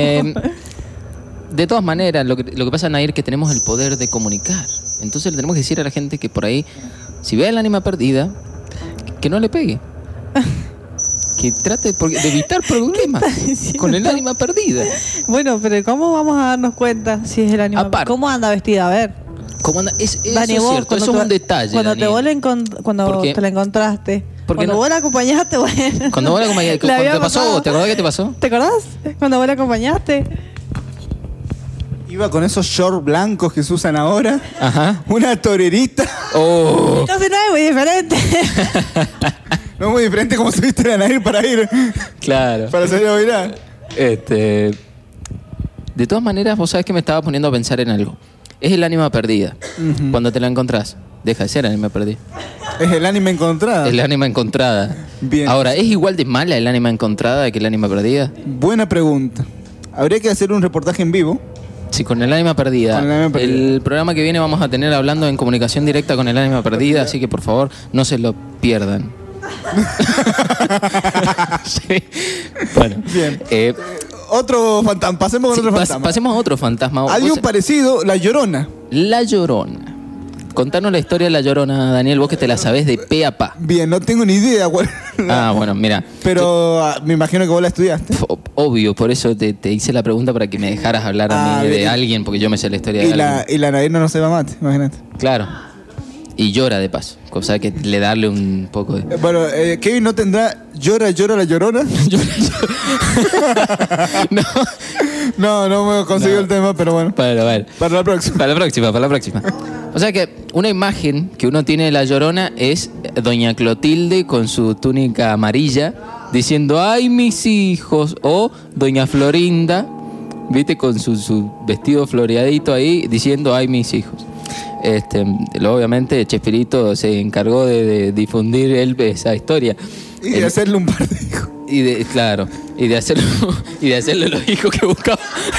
De todas maneras, lo que pasa, Nair, es que tenemos el poder de comunicar. Entonces le tenemos que decir a la gente que por ahí, si ve el ánima perdida, que no le pegue. Que trate de evitar problemas con el ánima perdida. Bueno, pero ¿cómo vamos a darnos cuenta si es el animal? Aparte. ¿Cómo anda vestida? A ver. ¿Cómo anda? Eso Dani, es vos, cierto, cuando eso es te- un detalle. Cuando Daniel. cuando ¿Por qué? te la encontraste. Porque Cuando no- vos la acompañaste, bueno. Cuando vos la acompañaste, Le cuando había te pasó, pasado. ¿te acordás qué te pasó? ¿Te acordás? Cuando vos la acompañaste. Iba con esos shorts blancos que se usan ahora. Ajá. Una torerita. Oh. Entonces no es muy diferente. No es muy diferente como subiste la Nair para ir. Claro. Para salir a bailar. De todas maneras, vos sabés que me estaba poniendo a pensar en algo. Es el ánima perdida. Cuando te la encontrás, deja de ser ánima perdida. Es el anime encontrada. El ánima encontrada. Bien. Ahora, ¿es igual de mala el ánima encontrada que el ánima perdida? Buena pregunta. Habría que hacer un reportaje en vivo. Sí, con el ánima perdida. Con el ánima perdida. El programa que viene vamos a tener hablando en comunicación directa con el ánima perdida, así que por favor no se lo pierdan. Sí. Bueno. Bien. Eh, Otro fantasma. Pasemos con sí, otro fantasma. pasemos a otro fantasma. Hay Vos- un parecido, La Llorona. La Llorona. contanos la historia de La Llorona, Daniel, vos que te la sabés de pe a pa. Bien, no tengo ni idea cuál. Ah, bueno, mira. Pero me imagino que vos la estudiaste. Obvio, por eso te hice la pregunta para que me dejaras hablar a mí de alguien, porque yo me sé la historia de alguien. Y la nariz no se va mate, imagínate. Claro. Y llora de paso, cosa que le darle un poco de... Bueno, Kevin no tendrá llora la llorona. No me consiguió el tema, pero bueno. Para la próxima. Para la próxima. O sea que una imagen que uno tiene de La Llorona es doña Clotilde con su túnica amarilla diciendo ¡ay, mis hijos! O doña Florinda, viste, con su vestido floreadito ahí diciendo ¡ay, mis hijos! Obviamente Chespirito se encargó de difundir esa historia. Y de hacerle un par de hijos. Y de hacerle los hijos que buscaba.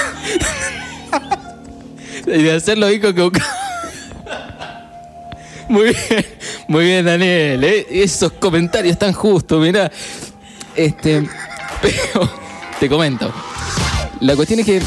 Y de hacer los hijos que buscaba. Muy bien, Daniel. Esos comentarios tan justos, mirá. Pero te comento. La cuestión es que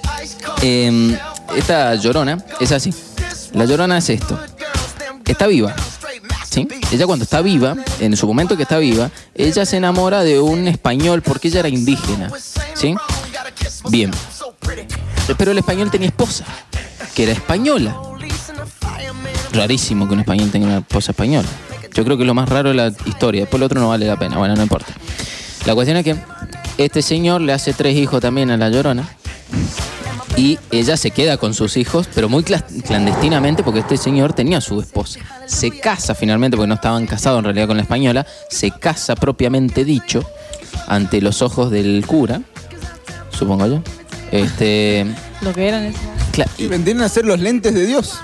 esta Llorona es así. La Llorona es esto. Está viva, ¿sí? Ella cuando está viva, en su momento que está viva, ella se enamora de un español porque ella era indígena, ¿sí? Bien. Pero el español tenía esposa, que era española. Rarísimo que un español tenga una esposa española. Yo creo que es lo más raro de la historia. Después lo otro no vale la pena. Bueno, no importa. La cuestión es que este señor le hace 3 hijos también a La Llorona. Y ella se queda con sus hijos, pero muy clandestinamente, porque este señor tenía a su esposa. Se casa finalmente, porque no estaban casados en realidad con la española. Se casa propiamente dicho, ante los ojos del cura, supongo yo. Lo que eran esos. Y vendrían a ser los lentes de Dios.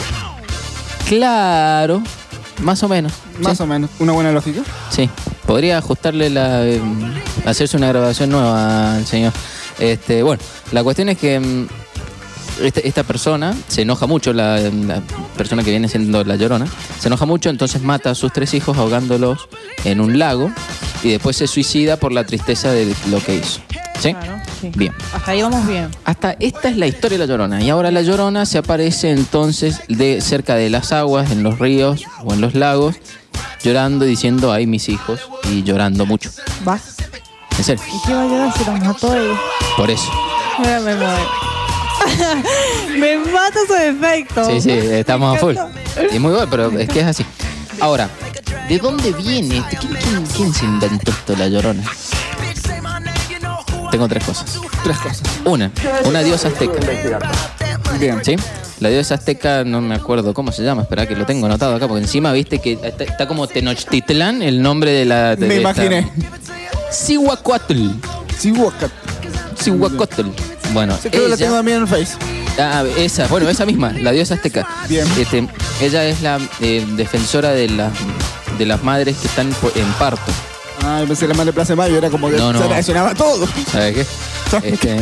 Claro, más o menos. Más o menos. ¿Una buena lógica? Sí. Podría ajustarle hacerse una grabación nueva al señor. Bueno, la cuestión es que esta persona se enoja mucho, la persona que viene siendo La Llorona, se enoja mucho, entonces mata a sus 3 hijos ahogándolos en un lago y después se suicida por la tristeza de lo que hizo. ¿Sí? Claro, sí. Bien. Hasta ahí vamos bien. Esta es la historia de La Llorona. Y ahora La Llorona se aparece entonces cerca de las aguas, en los ríos o en los lagos, llorando y diciendo ¡ay, mis hijos! Y llorando mucho. Va. ¿En serio? ¿Y qué va a llorar si los mató él? Por eso. Me muero. Me mata su efecto. Sí, estamos a full. Es muy bueno, pero es que es así. Ahora, ¿de dónde viene? ¿Quién se inventó esto, La Llorona? Tengo 3 cosas. Una diosa azteca. Bien. ¿Sí? La diosa azteca, no me acuerdo cómo se llama, espera que lo tengo anotado acá, porque encima viste que está como Tenochtitlán, el nombre de la... Me imaginé. Cihuacóatl. Bueno, Sí, creo que la tengo también en el Face. Esa misma, la diosa azteca. Bien. Ella es la defensora de las madres que están en parto. Ah, yo pensé que la madre de Plaza de Mayo era como que No. se relacionaba todo. ¿Sabes qué?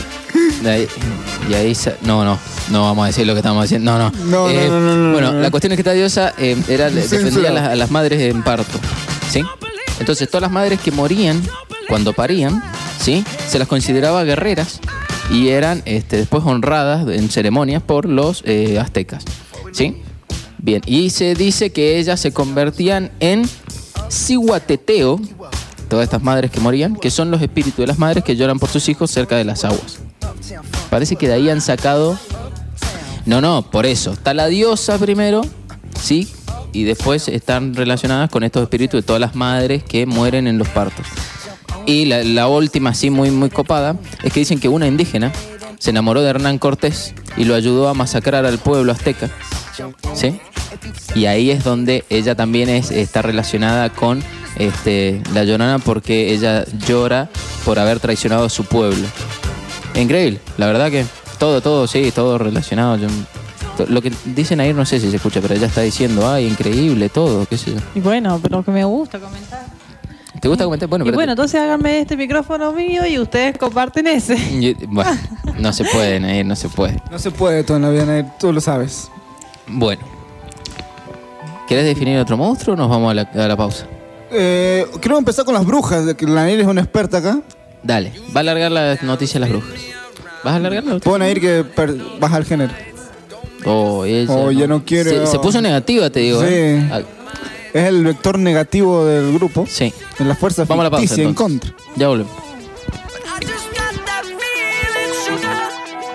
No vamos a decir lo que estamos diciendo. No. Bueno, la cuestión es que esta diosa defendía a las madres en parto, ¿sí? Entonces todas las madres que morían cuando parían, ¿sí? Se las consideraba guerreras y eran después honradas en ceremonias por los aztecas, ¿sí? Bien, y se dice que ellas se convertían en cihuateteo, todas estas madres que morían, que son los espíritus de las madres que lloran por sus hijos cerca de las aguas. Parece que de ahí han sacado... No, por eso. Está la diosa primero, ¿sí? Y después están relacionadas con estos espíritus de todas las madres que mueren en los partos. Y la última, sí, muy, muy copada, es que dicen que una indígena se enamoró de Hernán Cortés y lo ayudó a masacrar al pueblo azteca, ¿sí? Y ahí es donde ella también está relacionada con La Llorona, porque ella llora por haber traicionado a su pueblo. Increíble, la verdad que todo relacionado. Lo que dicen ahí no sé si se escucha, pero ella está diciendo, ay, increíble todo, qué sé yo. Y bueno, pero que me gusta comentar. ¿Te gusta comentar? Bueno, y bueno, entonces háganme este micrófono mío y ustedes comparten ese. Bueno, no se puede, Nair, no se puede. No se puede todo en la vida, Nair, tú lo sabes. Bueno. ¿Querés definir otro monstruo o nos vamos a la pausa? Quiero empezar con las brujas, de que la Nair es una experta acá. Dale, va a alargar la noticia de las brujas. ¿Vas a alargar la noticia? Puedo Nair que baja el género. Oh, ella. Oh, ya no quiere. Se puso negativa, te digo. Sí. Ah, Es el vector negativo del grupo. sí. En la fuerza Vamos a la pausa, ficticia en entonces. contra. Ya volvemos. I just got that feeling, sugar.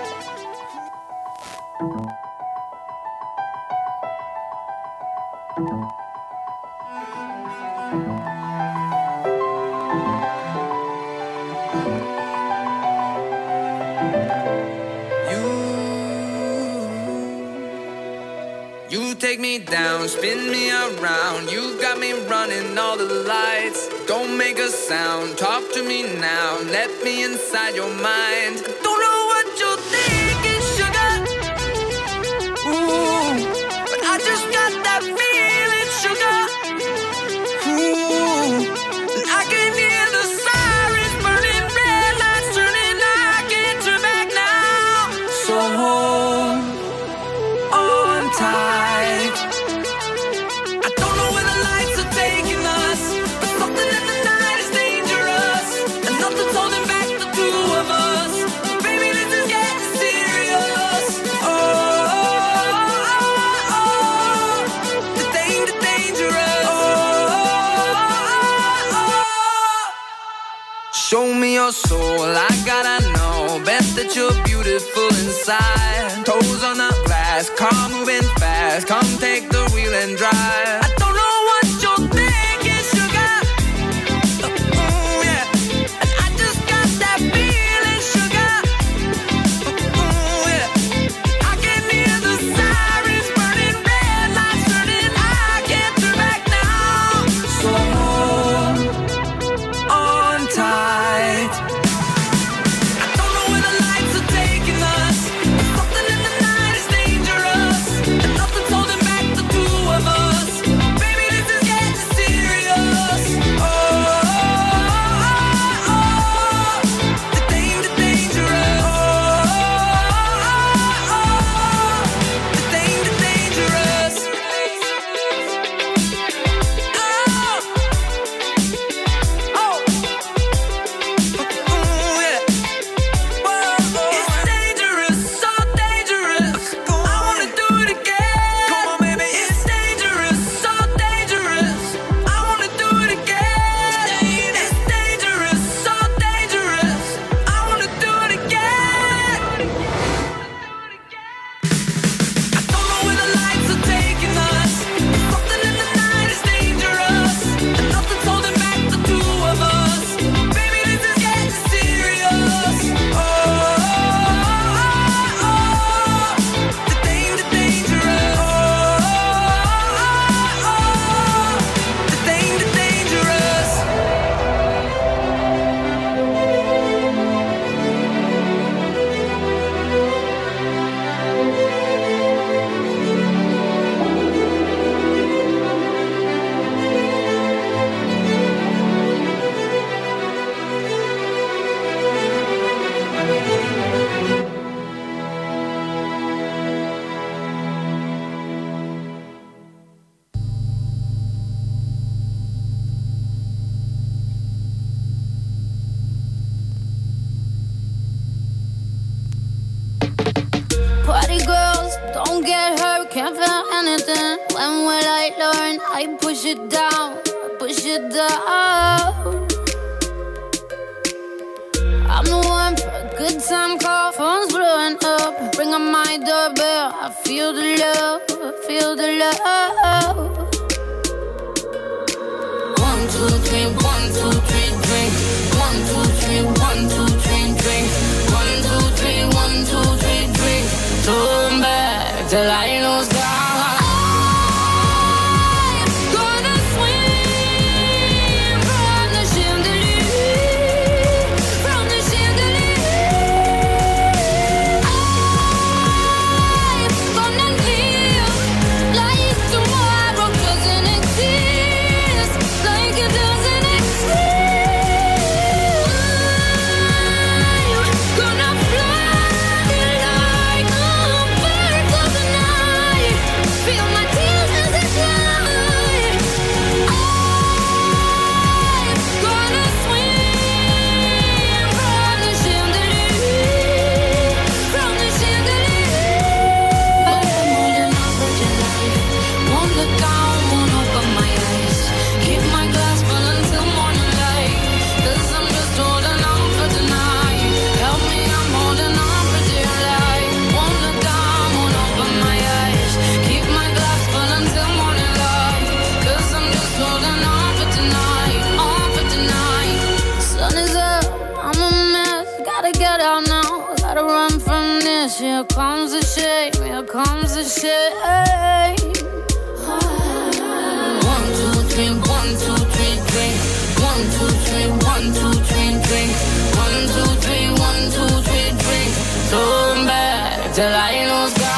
You take me down, spin me around. You got me running all the lights. Don't make a sound, talk to me now. Let me inside your mind. Don't know what you're thinking, sugar. Ooh, but I just got that feeling, sugar. Ooh, and I can hear the sirens burning, red lights turning. I can't turn back now. So hold on tight. I don't know where the lights are taking us, but something in the night is dangerous, and nothing's holding back the two of us. Baby, this is getting serious. Oh, the dangerous. Show me your soul, I gotta know. Bet that you're beautiful inside. Toes on the glass, car moving fast. Come take the wheel and drive. I don't know what you're thinking, sugar. Ooh, yeah. And I just got that feeling, sugar. Ooh, yeah. I can hear the sirens burning, red lights turning. I can't turn back now. So hold on tight. I don't know where the lights are taking us, but something in the night is dangerous, and nothing's holding back the two of us. Baby, this is getting serious. Oh, the dangerous. The dangerous. Oh. Ooh, yeah. It's dangerous, so dangerous. I wanna do it again. Come on, baby. It's dangerous, so dangerous. I wanna do it again. It's dangerous, so dangerous. I wanna do it again. I don't know where the lights are taking us, but something in the night is dangerous, and nothing's holding back the two of us. Baby, this is getting serious. Oh, the dangerous. The dangerous. Party girls, don't get hurt, can't feel anything. When will I learn? I push it down, push it down. I'm the one for a good time call, phone's blowing up. Ring on my doorbell, I feel the love, feel the love. 1, 2, 3, 1, 2, 3, drink. 1, 2, 3, 1, 2, 3, drink. 1, 2, 3, 1, 2, 3, drink. Turn back till I lose God. I'm gonna swim from the chandelier, from the chandelier. I'm gonna live like tomorrow, 'cause here comes the shame, here comes the shame. 1, 2, 3, 1, 2, 3, drink. 1, 2, 3, 1, 2, 3, drink. 1, 2, 3, 1, 2, 3, drink. Turn back till I lose God.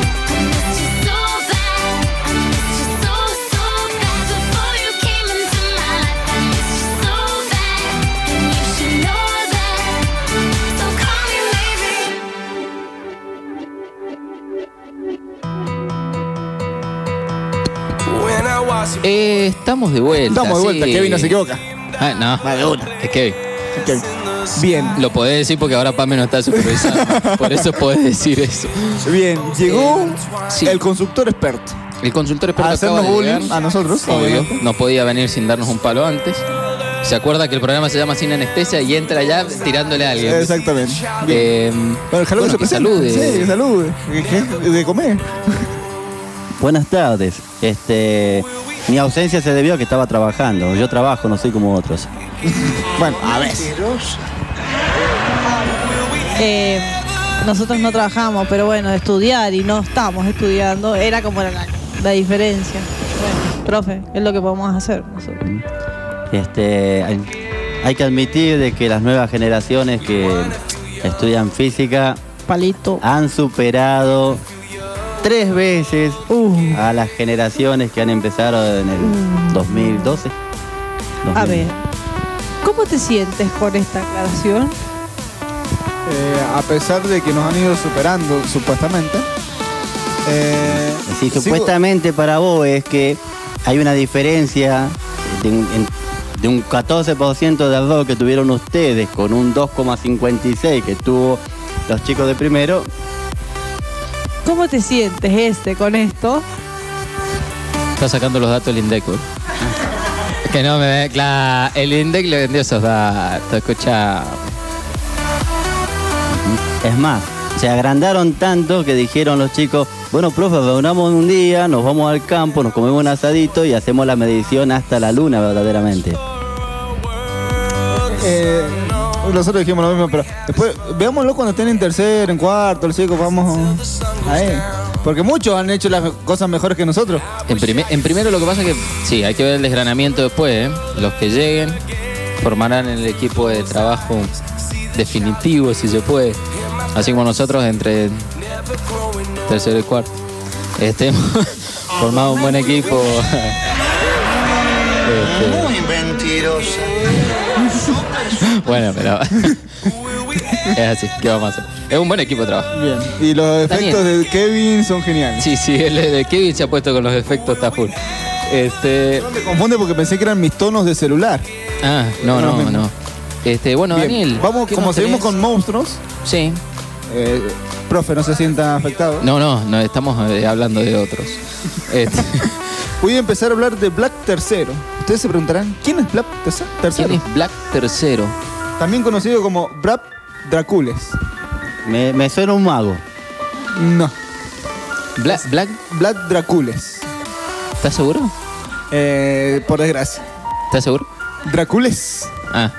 So bad, I missed you so bad. Before you came into espacio. Estamos de vuelta. Estamos de vuelta, sí. Kevin no se equivoca. Ah, no. Va de una. Es Kevin. Kevin. Bien. Lo podés decir porque ahora Pame no está supervisando. Por eso podés decir eso. Bien, llegó sí. el consultor experto. El consultor experto A hacernos acaba de bullying llegar. a nosotros, Obvio. obviamente. No podía venir sin darnos un palo antes. Se acuerda que el programa se llama Sin Anestesia y entra ya tirándole a alguien. Exactamente. Bien. Bueno, Bueno, se que presente. salude. Sí, que salude. De comer. Buenas tardes. Mi ausencia se debió a que estaba trabajando. Yo trabajo, no soy como otros. Bueno, a ver. Nosotros no trabajamos, pero bueno, estudiar y no estamos estudiando era como la diferencia. Bueno, profe, es lo que podemos hacer nosotros. Hay que admitir de que las nuevas generaciones que estudian física Palito. han superado 3 veces a las generaciones que han empezado en el 2012. A ver, ¿cómo te sientes con esta aclaración? A pesar de que nos han ido superando, supuestamente. Sí, supuestamente para vos es que hay una diferencia de un 14% de error que tuvieron ustedes con un 2,56 que tuvo los chicos de primero. ¿Cómo te sientes con esto? Está sacando los datos del INDEC. Es que no me ve. Claro, el INDEC le vendió esos datos. Escucha. Es más, se agrandaron tanto que dijeron los chicos, bueno, profe, reunamos un día, nos vamos al campo, nos comemos un asadito y hacemos la medición hasta la luna verdaderamente. Nosotros dijimos lo mismo, pero después veámoslo cuando estén en tercero, en cuarto, los chicos, vamos ahí. Porque muchos han hecho las cosas mejores que nosotros. En primero lo que pasa es que sí, hay que ver el desgranamiento después, ¿eh? Los que lleguen formarán el equipo de trabajo definitivo, si se puede. Así como nosotros entre tercero y cuarto. Hemos formado un buen equipo. Muy mentirosa. Bueno, pero es así, ¿qué vamos a hacer? Es un buen equipo de trabajo. Bien. Y los efectos de Kevin son geniales. Sí, el de Kevin se ha puesto con los efectos, está full. No me confunde porque pensé que eran mis tonos de celular. Ah, no. Bueno, Bien. Daniel. Vamos, ¿qué como más seguimos tenés? con monstruos. Sí. Profe, no se sienta afectado. No, estamos hablando de otros. Voy a empezar a hablar de Black III. Ustedes se preguntarán, ¿quién es Black III? ¿Quién es Black III? También conocido como Brad Dracules. Me suena un mago. No, Black, Dracules. ¿estás seguro? Por desgracia. ¿Estás seguro? Dracules. Ah.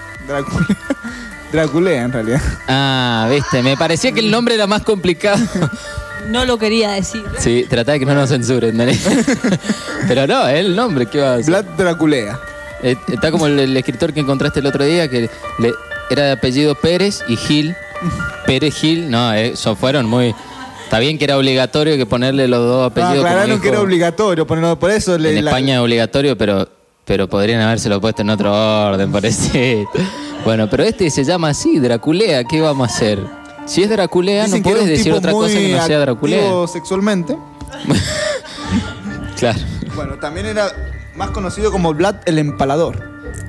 Draculea, en realidad. Ah, viste, me parecía que el nombre era más complicado. No lo quería decir. Sí, tratá de que no nos censuren, Dani. Pero no, es el nombre, ¿qué va a hacer? Vlad Draculea. Está como el escritor que encontraste el otro día, que era de apellido Pérez y Gil. Pérez Gil, no, eso fueron muy... Está bien que era obligatorio que ponerle los dos apellidos. Aclararon que era obligatorio ponerlo, por eso... En España es obligatorio, pero podrían habérselo puesto en otro orden, parece. Bueno, pero se llama así, Draculea, ¿qué vamos a hacer? Si es Draculea, Dicen no puedes decir otra cosa que no sea Draculea. activo sexualmente. Claro. Bueno, también era más conocido como Vlad el Empalador.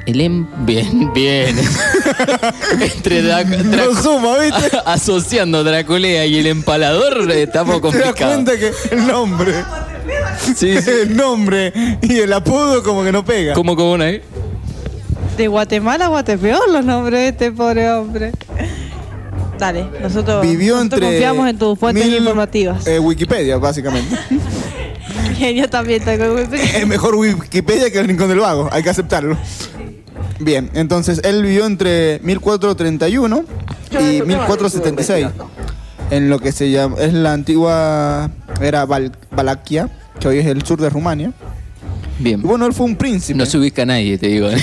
Bien. Entre No suma, ¿viste? asociando Draculea y el Empalador estamos Te das complicados. cuenta que el nombre... Sí. El nombre y el apodo como que no pega. ¿Cómo una ahí? De Guatemala a Guatepeor los nombres de este pobre hombre. Dale, nosotros confiamos en tus fuentes informativas. Wikipedia, básicamente. Bien, yo también tengo Wikipedia. Es mejor Wikipedia que el Rincón del Vago, hay que aceptarlo. Bien, entonces él vivió entre 1431 y 1476. En lo que se llama, es la antigua era Valaquia, que hoy es el sur de Rumania. Bien. Y bueno, él fue un príncipe. No se ubica nadie, te digo.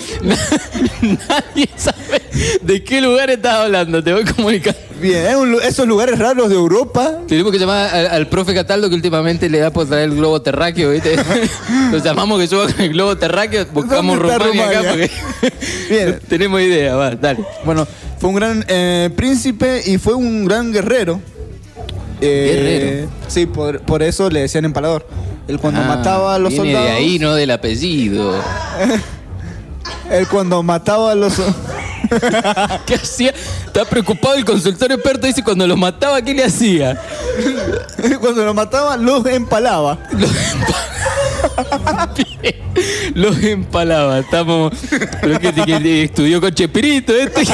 Nadie sabe de qué lugar estás hablando, te voy comunicando. Bien, esos lugares raros de Europa. Tenemos que llamar al profe Cataldo, que últimamente le da por traer el globo terráqueo, ¿viste? Lo llamamos que suba con el globo terráqueo, buscamos ¿Dónde está Rumania acá Rumania? porque Bien. no tenemos idea, va, dale. Bueno, fue un gran príncipe y fue un gran guerrero. ¿Guerrero? Sí, por eso le decían empalador. Él cuando mataba a los viene soldados. de ahí, no del apellido. Él cuando mataba a los. ¿Qué hacía? Está preocupado el consultor experto, dice cuando los mataba, ¿qué le hacía? Cuando los mataba, los empalaba. Los empalaba. Estamos. Pero que estudió con Chespirito,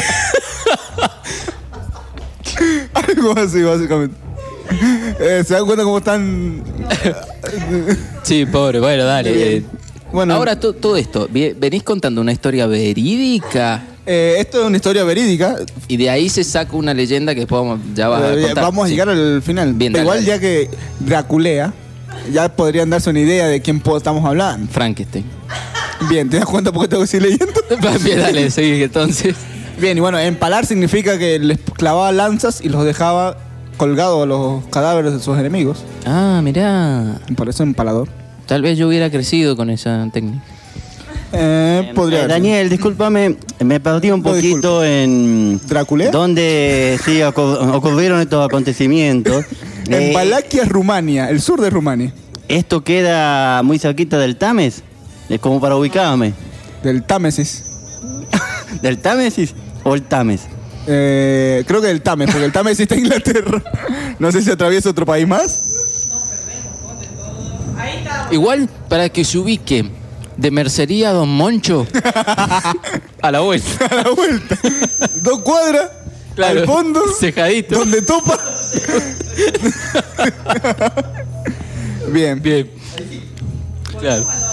Algo así, básicamente. ¿Se dan cuenta cómo están? Sí, pobre, bueno, dale. Bueno, ahora todo esto, venís contando una historia verídica. Esto es una historia verídica. Y de ahí se saca una leyenda que después ya vas a contar. Vamos a llegar al final. Bien, pero dale, igual, dale. ya que Draculea, ya podrían darse una idea de quién estamos hablando. Frankenstein. Bien, ¿te das cuenta por qué tengo que seguir leyendo? Bien, dale, seguí entonces. Bien, y bueno, empalar significa que les clavaba lanzas y los dejaba colgados a los cadáveres de sus enemigos. Ah, mirá. Por eso empalador. Tal vez yo hubiera crecido con esa técnica. Podría haber. Daniel, discúlpame, me perdí un poquito en... ¿Drácula? ¿Dónde sí ocurrieron estos acontecimientos? En Valaquia, Rumania, el sur de Rumania. ¿Esto queda muy cerquita del Támesis? Es como para ubicarme. Del Támesis. ¿Del Támesis o el Támez? Creo que del Támesis, porque el Támesis está en Inglaterra. No sé si atraviesa otro país más. Igual, para que se ubique, de Mercería a Don Moncho, a la vuelta. A la vuelta. 2 cuadras, Claro, al fondo, cejadito. donde topa. Bien. Bien. Claro.